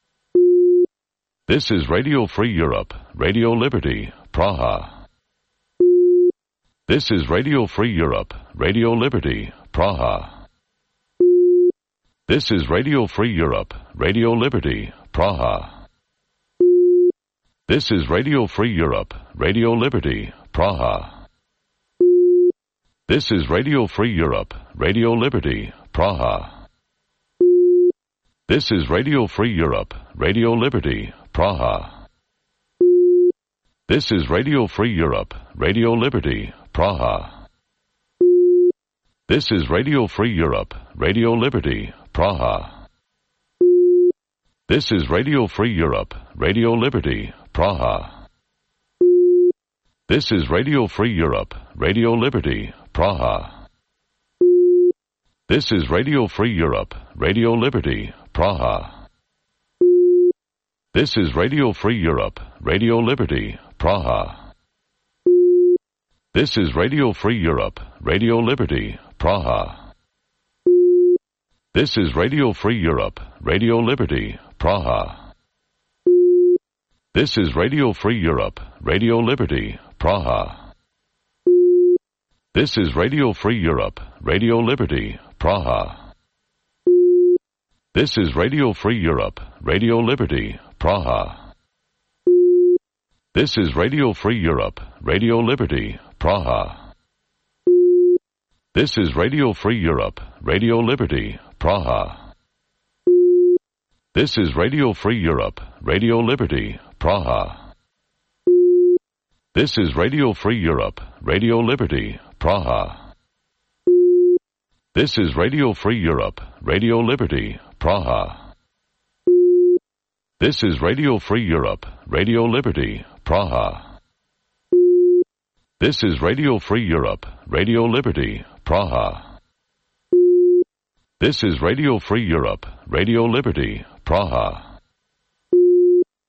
This is Radio Free Europe, Radio Liberty, Praha. This is Radio Free Europe, Radio Liberty, Praha. This is Radio Free Europe, Radio Liberty, Praha. This is Radio Free Europe, Radio Liberty, Praha. This is Radio Free Europe, Radio Liberty, Praha. This is Radio Free Europe, Radio Liberty, Praha. This is Radio Free Europe, Radio Liberty, Praha. This is Radio Free Europe, Radio Liberty, Praha. This is Radio Free Europe, Radio Liberty, Praha. This is Radio Free Europe, Radio Liberty, Praha. This is Radio Free Europe, Radio Liberty, Praha. This is Radio Free Europe, Radio Liberty, Praha. This is Radio Free Europe, Radio Liberty, Praha. This is Radio Free Europe, Radio Liberty, Praha. This is Radio Free Europe, Radio Liberty, Praha. This is Radio Free Europe, Radio Liberty, Praha. This is Radio Free Europe, Radio Liberty, Praha. This is Radio Free Europe, Radio Liberty, Praha. This is Radio Free Europe, Radio Liberty, Praha. This is Radio Free Europe, Radio Liberty, Praha. This is Radio Free Europe, Radio Liberty, Praha. This is Radio Free Europe, Radio Liberty, Praha. This is Radio Free Europe, Radio Liberty, Praha. This is Radio Free Europe, Radio Liberty, Praha. This is Radio Free Europe, Radio Liberty, Praha.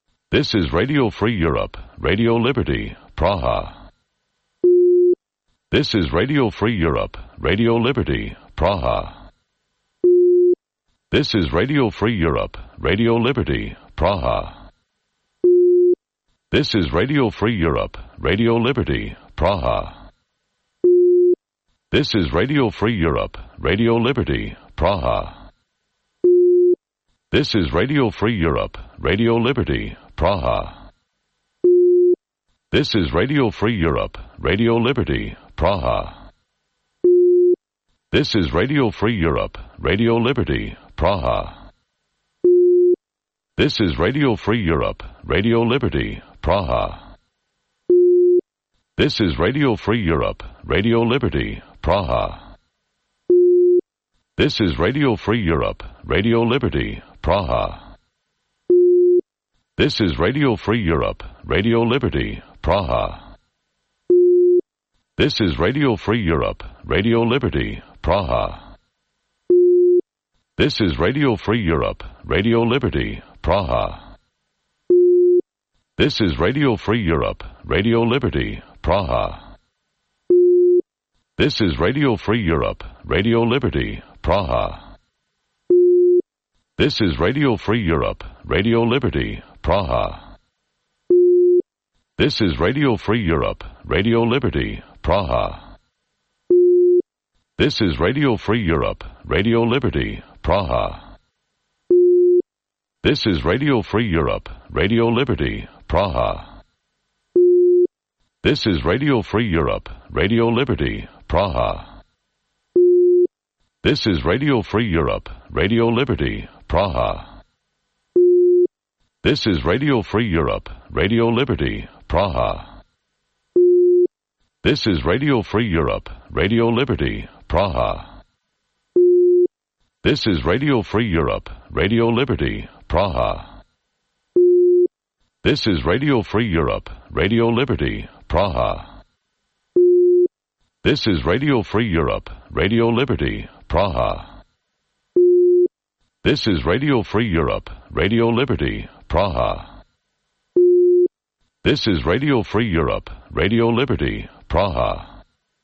This is Radio Free Europe, Radio Liberty, Praha. This is Radio Free Europe, Radio Liberty, Praha. This is Radio Free Europe, Radio Liberty, Praha. This is Radio Free Europe, Radio Liberty, Praha. This is Radio Free Europe, Radio Liberty, Praha. This is Radio Free Europe, Radio Liberty, Praha. This is Radio Free Europe, Radio Liberty, Praha. This is Radio Free Europe, Radio Liberty, Praha. This is Radio Free Europe, Radio Liberty, Praha. This is Radio Free Europe, Radio Liberty, Praha. This is Radio Free Europe, Radio Liberty, Praha. This is Radio Free Europe, Radio Liberty, Praha. This is Radio Free Europe, Radio Liberty, Praha. This is Radio Free Europe, Radio Liberty, Praha. This is Radio Free Europe, Radio Liberty, Praha. This is Radio Free Europe, Radio Liberty, Praha. This is Radio Free Europe, Radio Liberty, Praha. This is Radio Free Europe, Radio Liberty, Praha. This is Radio Free Europe, Radio Liberty, Praha. This is Radio Free Europe, Radio Liberty, Praha. This is Radio Free Europe, Radio Liberty, Praha. This is Radio Free Europe, Radio Liberty, Praha. This is Radio Free Europe, Radio Liberty, Praha. This is Radio Free Europe, Radio Liberty, Praha. This is Radio Free Europe, Radio Liberty, Praha. This is Radio Free Europe, Radio Liberty, Praha. This is Radio Free Europe, Radio Liberty, Praha. This is Radio Free Europe, Radio Liberty, Praha. This is Radio Free Europe, Radio Liberty, Praha.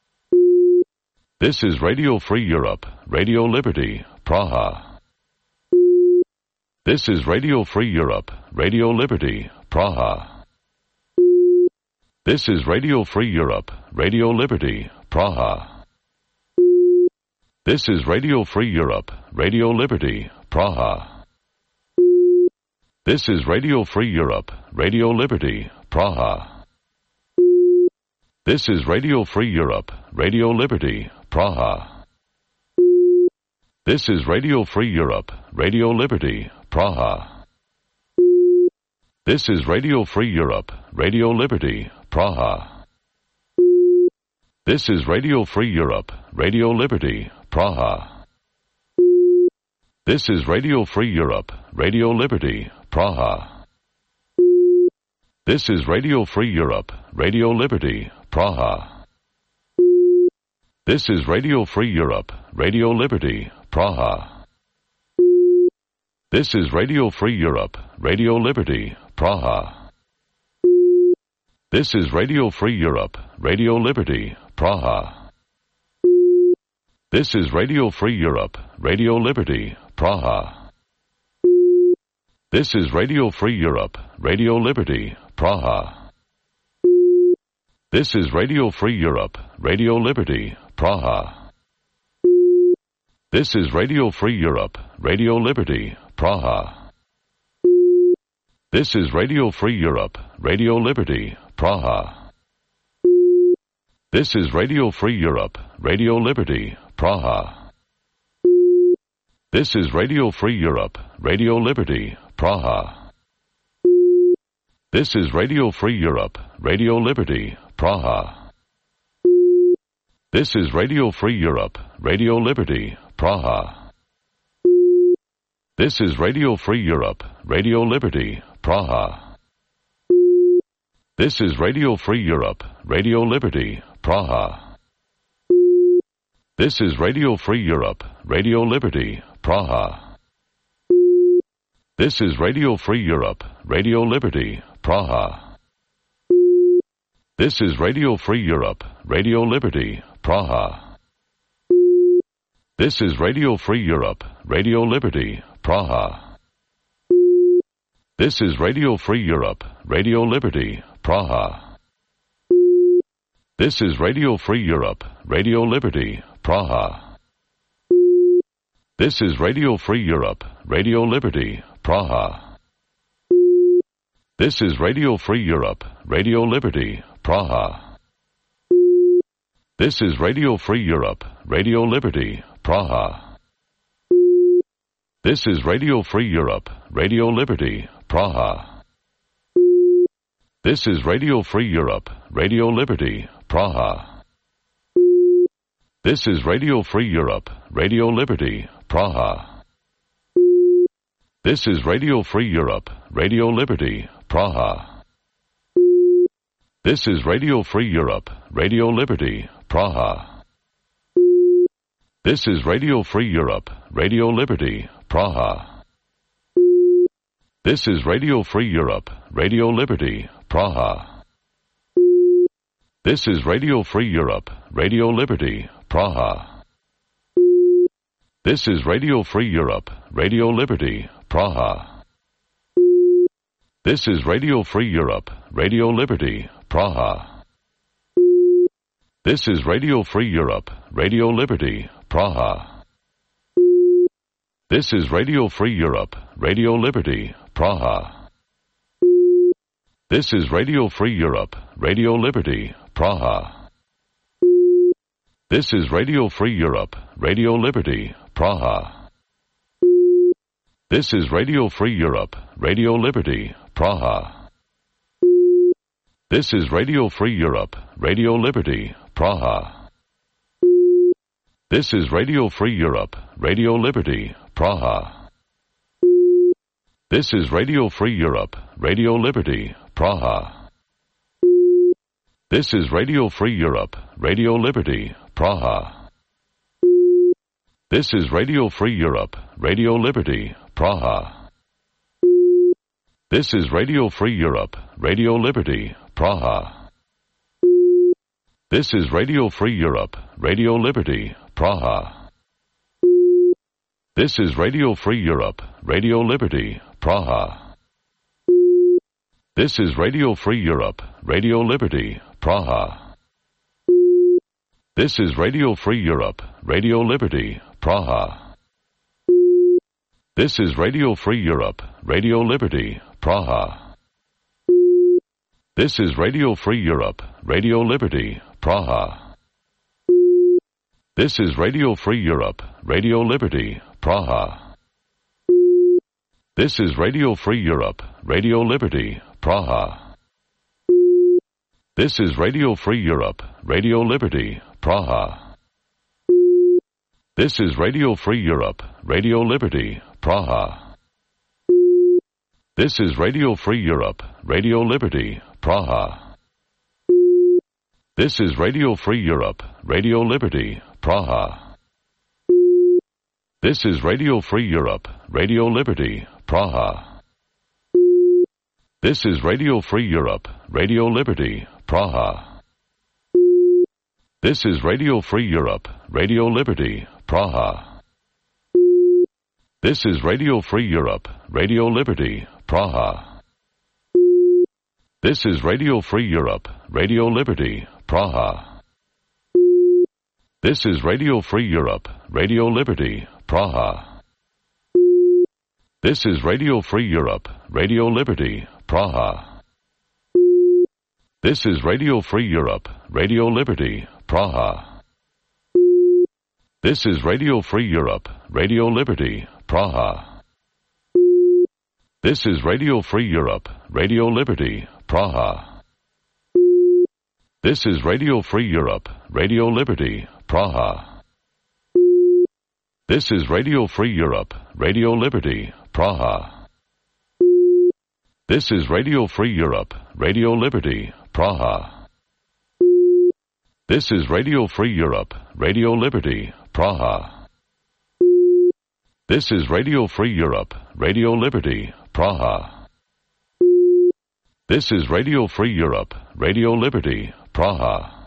This is Radio Free Europe, Radio Liberty, Praha. This is Radio Free Europe, Radio Liberty, Praha. This is Radio Free Europe, Radio Liberty, Praha. This is Radio Free Europe, Radio Liberty, Praha. This is Radio Free Europe, Radio Liberty, Praha. This is Radio Free Europe, Radio Liberty, Praha. This is Radio Free Europe, Radio Liberty, Praha. This is Radio Free Europe, Radio Liberty, Praha. This is Radio Free Europe, Radio Liberty, Praha. This is Radio Free Europe, Radio Liberty, Praha. This is Radio Free Europe, Radio Liberty, Praha. This is Radio Free Europe, Radio Liberty, Praha. This is Radio Free Europe, Radio Liberty, Praha. This is Radio Free Europe, Radio Liberty, Praha. This is Radio Free Europe, Radio Liberty, Praha. This is Radio Free Europe, Radio Liberty, Praha. This is Radio Free Europe, Radio Liberty, Praha. This is Radio Free Europe, Radio Liberty, Praha. This is Radio Free Europe, Radio Liberty, Praha. This is Radio Free Europe, Radio Liberty, Praha. This is Radio Free Europe, Radio Liberty, Praha. This is Radio Free Europe, Radio Liberty, Praha. This is Radio Free Europe, Radio Liberty, Praha. This is Radio Free Europe, Radio Liberty, Praha. This is Radio Free Europe, Radio Liberty, Praha. This is Radio Free Europe, Radio Liberty, Praha. This is Radio Free Europe, Radio Liberty, Praha. This is Radio Free Europe, Radio Liberty, Praha. This is Radio Free Europe, Radio Liberty, Praha. This is Radio Free Europe, Radio Liberty, Praha. This is Radio Free Europe, Radio Liberty, Praha. This is Radio Free Europe, Radio Liberty, Praha. This is Radio Free Europe, Radio Liberty, Praha. This is Radio Free Europe, Radio Liberty, Praha. This is Radio Free Europe, Radio Liberty, Praha. This is Radio Free Europe, Radio Liberty, Praha. This is Radio Free Europe, Radio Liberty, Praha. This is Radio Free Europe, Radio Liberty, Praha. This is Radio Free Europe, Radio Liberty, Praha. This is Radio Free Europe, Radio Liberty, Praha. This is Radio Free Europe, Radio Liberty, Praha. This is Radio Free Europe, Radio Liberty, Praha. This is Radio Free Europe, Radio Liberty, Praha. This is Radio Free Europe, Radio Liberty, Praha. This is Radio Free Europe, Radio Liberty, Praha. This is Radio Free Europe, Radio Liberty, Praha. This is Radio Free Europe, Radio Liberty, Praha. This is Radio Free Europe, Radio Liberty, Praha. This is Radio Free Europe, Radio Liberty, Praha. This is Radio Free Europe, Radio Liberty, Praha. This is Radio Free Europe, Radio Liberty, Praha. This is Radio Free Europe, Radio Liberty, Praha. This is Radio Free Europe, Radio Liberty, Praha. This is Radio Free Europe, Radio Liberty, Praha. This is Radio Free Europe, Radio Liberty, Praha. This is Radio Free Europe, Radio Liberty, Praha. This is Radio Free Europe, Radio Liberty, Praha. This is Radio Free Europe, Radio Liberty, Praha. This is Radio Free Europe, Radio Liberty, Praha. This is Radio Free Europe, Radio Liberty, Praha. This is Radio Free Europe, Radio Liberty, Praha. This is Radio Free Europe, Radio Liberty, Praha. This is Radio Free Europe, Radio Liberty, Praha. This is Radio Free Europe, Radio Liberty, Praha. This is Radio Free Europe, Radio Liberty, Praha. This is Radio Free Europe, Radio Liberty, Praha. This is Radio Free Europe, Radio Liberty, Praha. This is Radio Free Europe, Radio Liberty, Praha. This is Radio Free Europe, Radio Liberty, Praha. This is Radio Free Europe, Radio Liberty, Praha. This is Radio Free Europe, Radio Liberty, Praha. This is Radio Free Europe, Radio Liberty, Praha. This is Radio Free Europe, Radio Liberty, Praha. This is Radio Free Europe, Radio Liberty, Praha. This is Radio Free Europe, Radio Liberty, Praha. This is Radio Free Europe, Radio Liberty, Praha. This is Radio Free Europe, Radio Liberty, Praha. This is Radio Free Europe, Radio Liberty, Praha. This is Radio Free Europe, Radio Liberty, Praha. This is Radio Free Europe, Radio Liberty, Praha. This is Radio Free Europe, Radio Liberty, Praha. This is Radio Free Europe, Radio Liberty, Praha. This is Radio Free Europe, Radio Liberty, Praha.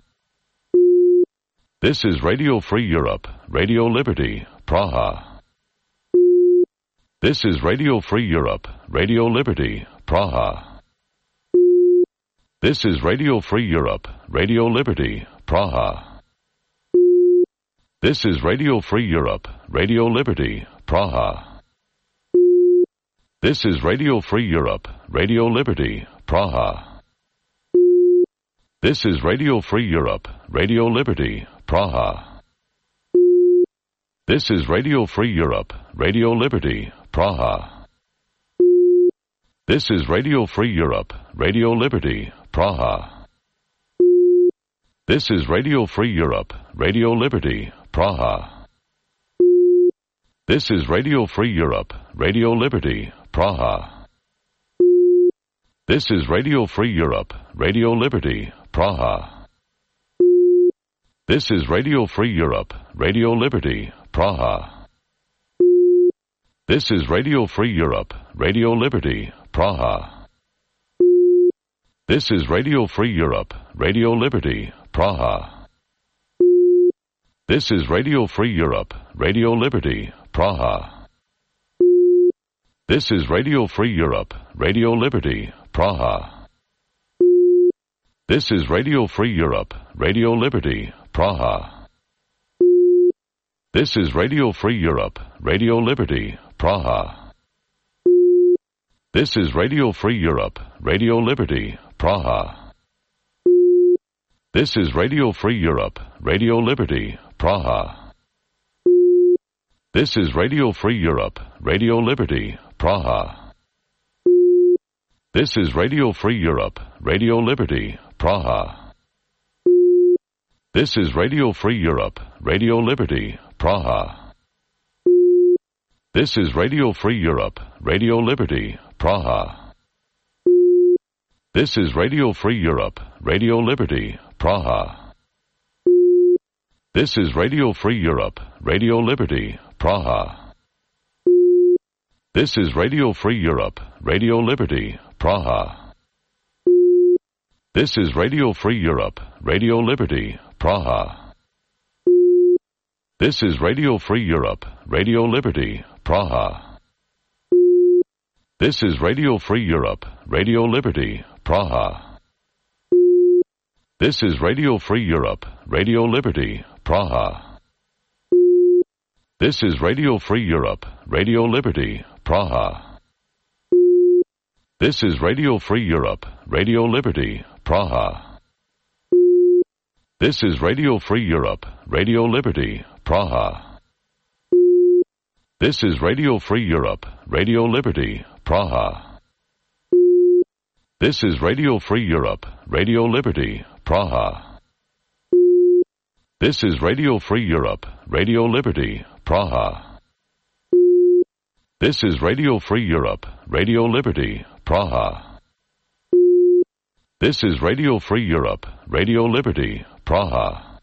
This is Radio Free Europe, Radio Liberty, Praha. This is Radio Free Europe, Radio Liberty, Praha. This is Radio Free Europe, Radio Liberty, Praha. This is Radio Free Europe, Radio Liberty, Praha. This is Radio Free Europe, Radio Liberty, Praha. This is Radio Free Europe, Radio Liberty, Praha. This is Radio Free Europe, Radio Liberty, Praha. This is Radio Free Europe, Radio Liberty, Praha. This is Radio Free Europe, Radio Liberty, Praha. This is Radio Free Europe, Radio Liberty, Praha. This is Radio Free Europe, Radio Liberty, Praha. This is Radio Free Europe, Radio Liberty, Praha. This is Radio Free Europe, Radio Liberty, Praha. This is Radio Free Europe, Radio Liberty, Praha. This is Radio Free Europe, Radio Liberty, Praha. This is Radio Free Europe, Radio Liberty, Praha. This is Radio Free Europe, Radio Liberty, Praha. This is Radio Free Europe, Radio Liberty, Praha. This is Radio Free Europe, Radio Liberty, Praha. This is Radio Free Europe, Radio Liberty, Praha. This is Radio Free Europe, Radio Liberty, Praha. This is Radio Free Europe, Radio Liberty, Praha. This is Radio Free Europe, Radio Liberty, Praha. This is Radio Free Europe, Radio Liberty, Praha. This is Radio Free Europe, Radio Liberty, Praha. This is Radio Free Europe, Radio Liberty, Praha. This is Radio Free Europe, Radio Liberty, Praha. This is Radio Free Europe, Radio Liberty, Praha. This is Radio Free Europe, Radio Liberty, Praha. This is Radio Free Europe, Radio Liberty, Praha. This is Radio Free Europe, Radio Liberty, Praha. This is Radio Free Europe, Radio Liberty, Praha. This is Radio Free Europe, Radio Liberty, Praha. This is Radio Free Europe, Radio Liberty, Praha. This is Radio Free Europe, Radio Liberty, Praha. This is Radio Free Europe, Radio Liberty, Praha. This is Radio Free Europe, Radio Liberty, Praha. This is Radio Free Europe, Radio Liberty, Praha. This is Radio Free Europe, Radio Liberty, Praha.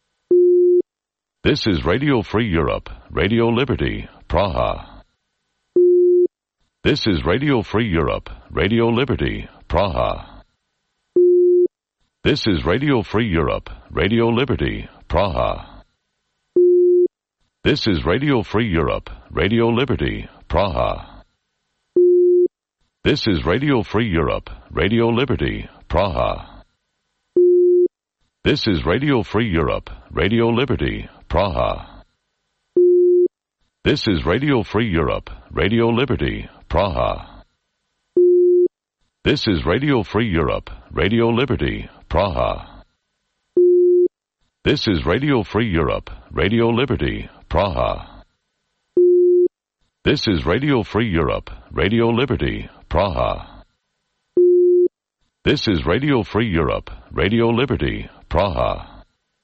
This is Radio Free Europe, Radio Liberty, Praha. This is Radio Free Europe, Radio Liberty, Praha. This is Radio Free Europe, Radio Liberty, Praha. This is Radio Free Europe, Radio Liberty, Praha. This is Radio Free Europe, Radio Liberty, Praha. This is Radio Free Europe, Radio Liberty, Praha. This is Radio Free Europe, Radio Liberty, Praha. This is Radio Free Europe, Radio Liberty, Praha. This is Radio Free Europe, Radio Liberty, Praha. This is Radio Free Europe, Radio Liberty, Praha. This is Radio Free Europe, Radio Liberty, Praha.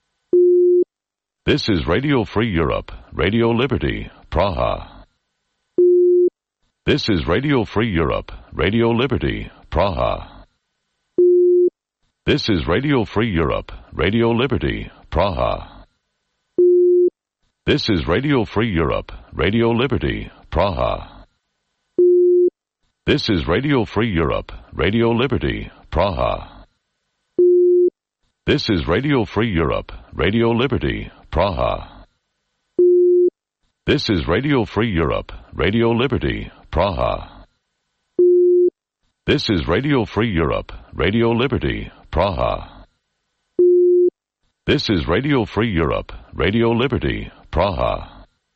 This is Radio Free Europe, Radio Liberty, Praha. This is Radio Free Europe, Radio Liberty, Praha. This is Radio Free Europe, Radio Liberty, Praha. This is Radio Free Europe, Radio Liberty, Praha. This is Radio Free Europe, Radio Liberty, Praha. This is Radio Free Europe, Radio Liberty, Praha. This is Radio Free Europe, Radio Liberty, Praha. This is Radio Free Europe, Radio Liberty, Praha. This is Radio Free Europe, Radio Liberty, Praha.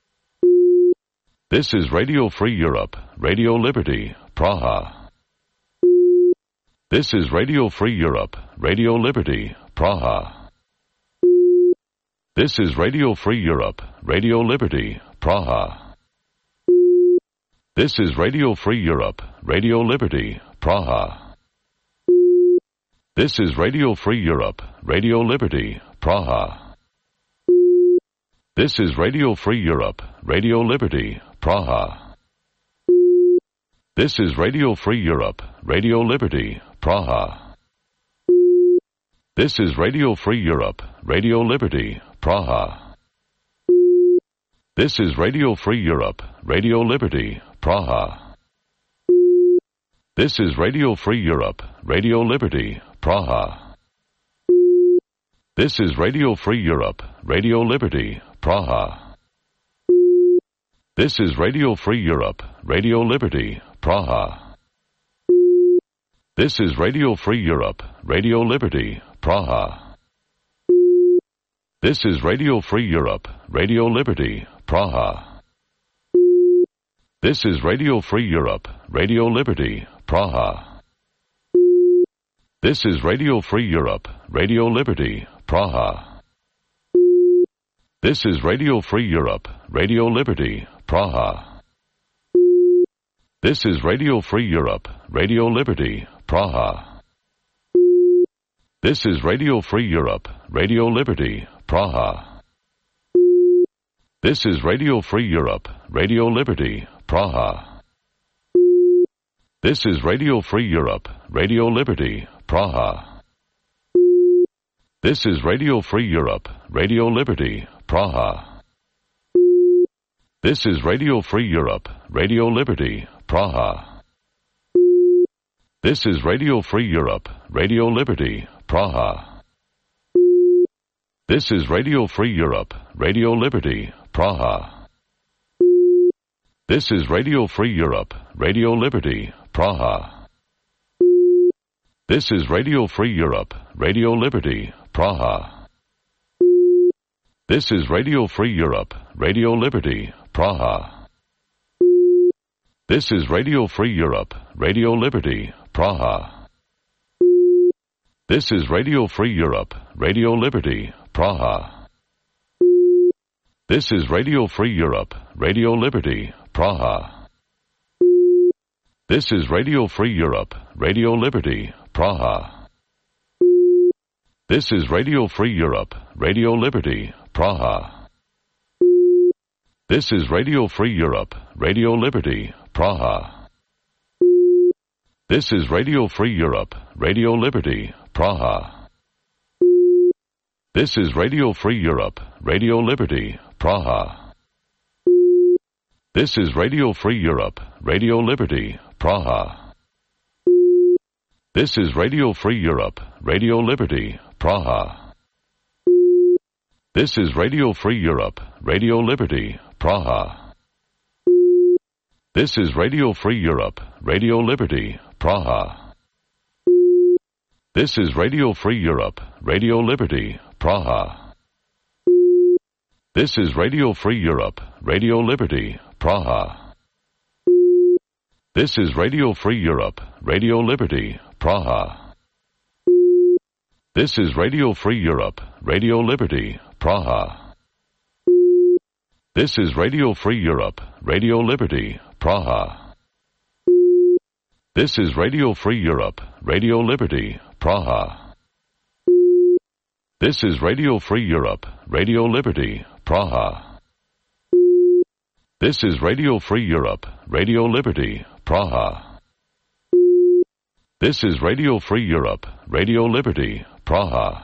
This is Radio Free Europe, Radio Liberty, Praha. This is Radio Free Europe, Radio Liberty, Praha. This is Radio Free Europe, Radio Liberty, Praha. This is Radio Free Europe, Radio Liberty, Praha. This is Radio Free Europe, Radio Liberty, Praha. This is Radio Free Europe, Radio Liberty, Praha. This is Radio Free Europe, Radio Liberty, Praha. This is Radio Free Europe, Radio Liberty, Praha. This is Radio Free Europe, Radio Liberty, Praha. This is Radio Free Europe, Radio Liberty, Praha. This is Radio Free Europe, Radio Liberty, Praha. This is Radio Free Europe, Radio Liberty, Praha. This is Radio Free Europe, Radio Liberty, Praha. This is Radio Free Europe, Radio Liberty, Praha. This is Radio Free Europe, Radio Liberty, Praha. This is Radio Free Europe, Radio Liberty, Praha. This is Radio Free Europe, Radio Liberty, Praha. This is Radio Free Europe, Radio Liberty, Praha. This is Radio Free Europe, Radio Liberty, Praha. This is Radio Free Europe, Radio Liberty, Praha. This is Radio Free Europe, Radio Liberty, Praha. This is Radio Free Europe, Radio Liberty, Praha. This is Radio Free Europe, Radio Liberty, Praha. This is Radio Free Europe, Radio Liberty, Praha. This is Radio Free Europe, Radio Liberty, Praha. This is Radio Free Europe, Radio Liberty, Praha. This is Radio Free Europe, Radio Liberty, Praha. This is Radio Free Europe, Radio Liberty, Praha. This is Radio Free Europe, Radio Liberty, Praha. This is Radio Free Europe, Radio Liberty, Praha. This is Radio Free Europe, Radio Liberty, Praha. This is Radio Free Europe, Radio Liberty, Praha. This is Radio Free Europe, Radio Liberty, Praha. This is Radio Free Europe, Radio Liberty, Praha. This is Radio Free Europe, Radio Liberty, Praha. This is Radio Free Europe, Radio Liberty, Praha. This is Radio Free Europe, Radio Liberty, Praha. This is Radio Free Europe, Radio Liberty, Praha. This is Radio Free Europe, Radio Liberty, Praha. This is Radio Free Europe, Radio Liberty, Praha. This is Radio Free Europe, Radio Liberty, Praha. This is Radio Free Europe, Radio Liberty, Praha. This is Radio Free Europe, Radio Liberty, Praha. This is Radio Free Europe, Radio Liberty, Praha. This is Radio Free Europe, Radio Liberty, Praha. This is Radio Free Europe, Radio Liberty, Praha. This is Radio Free Europe, Radio Liberty, Praha. This is Radio Free Europe, Radio Liberty, Praha. This is Radio Free Europe, Radio Liberty, Praha.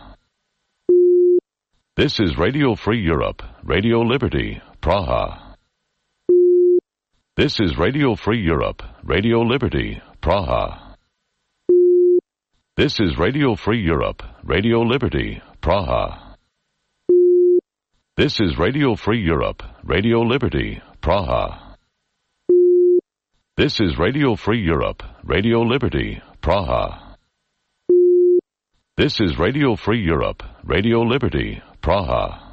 This is Radio Free Europe, Radio Liberty, Praha. This is Radio Free Europe, Radio Liberty, Praha. This is Radio Free Europe, Radio Liberty, Praha. This is Radio Free Europe, Radio Liberty, Praha. This is Radio Free Europe, Radio Liberty, Praha. This is Radio Free Europe, Radio Liberty, Praha.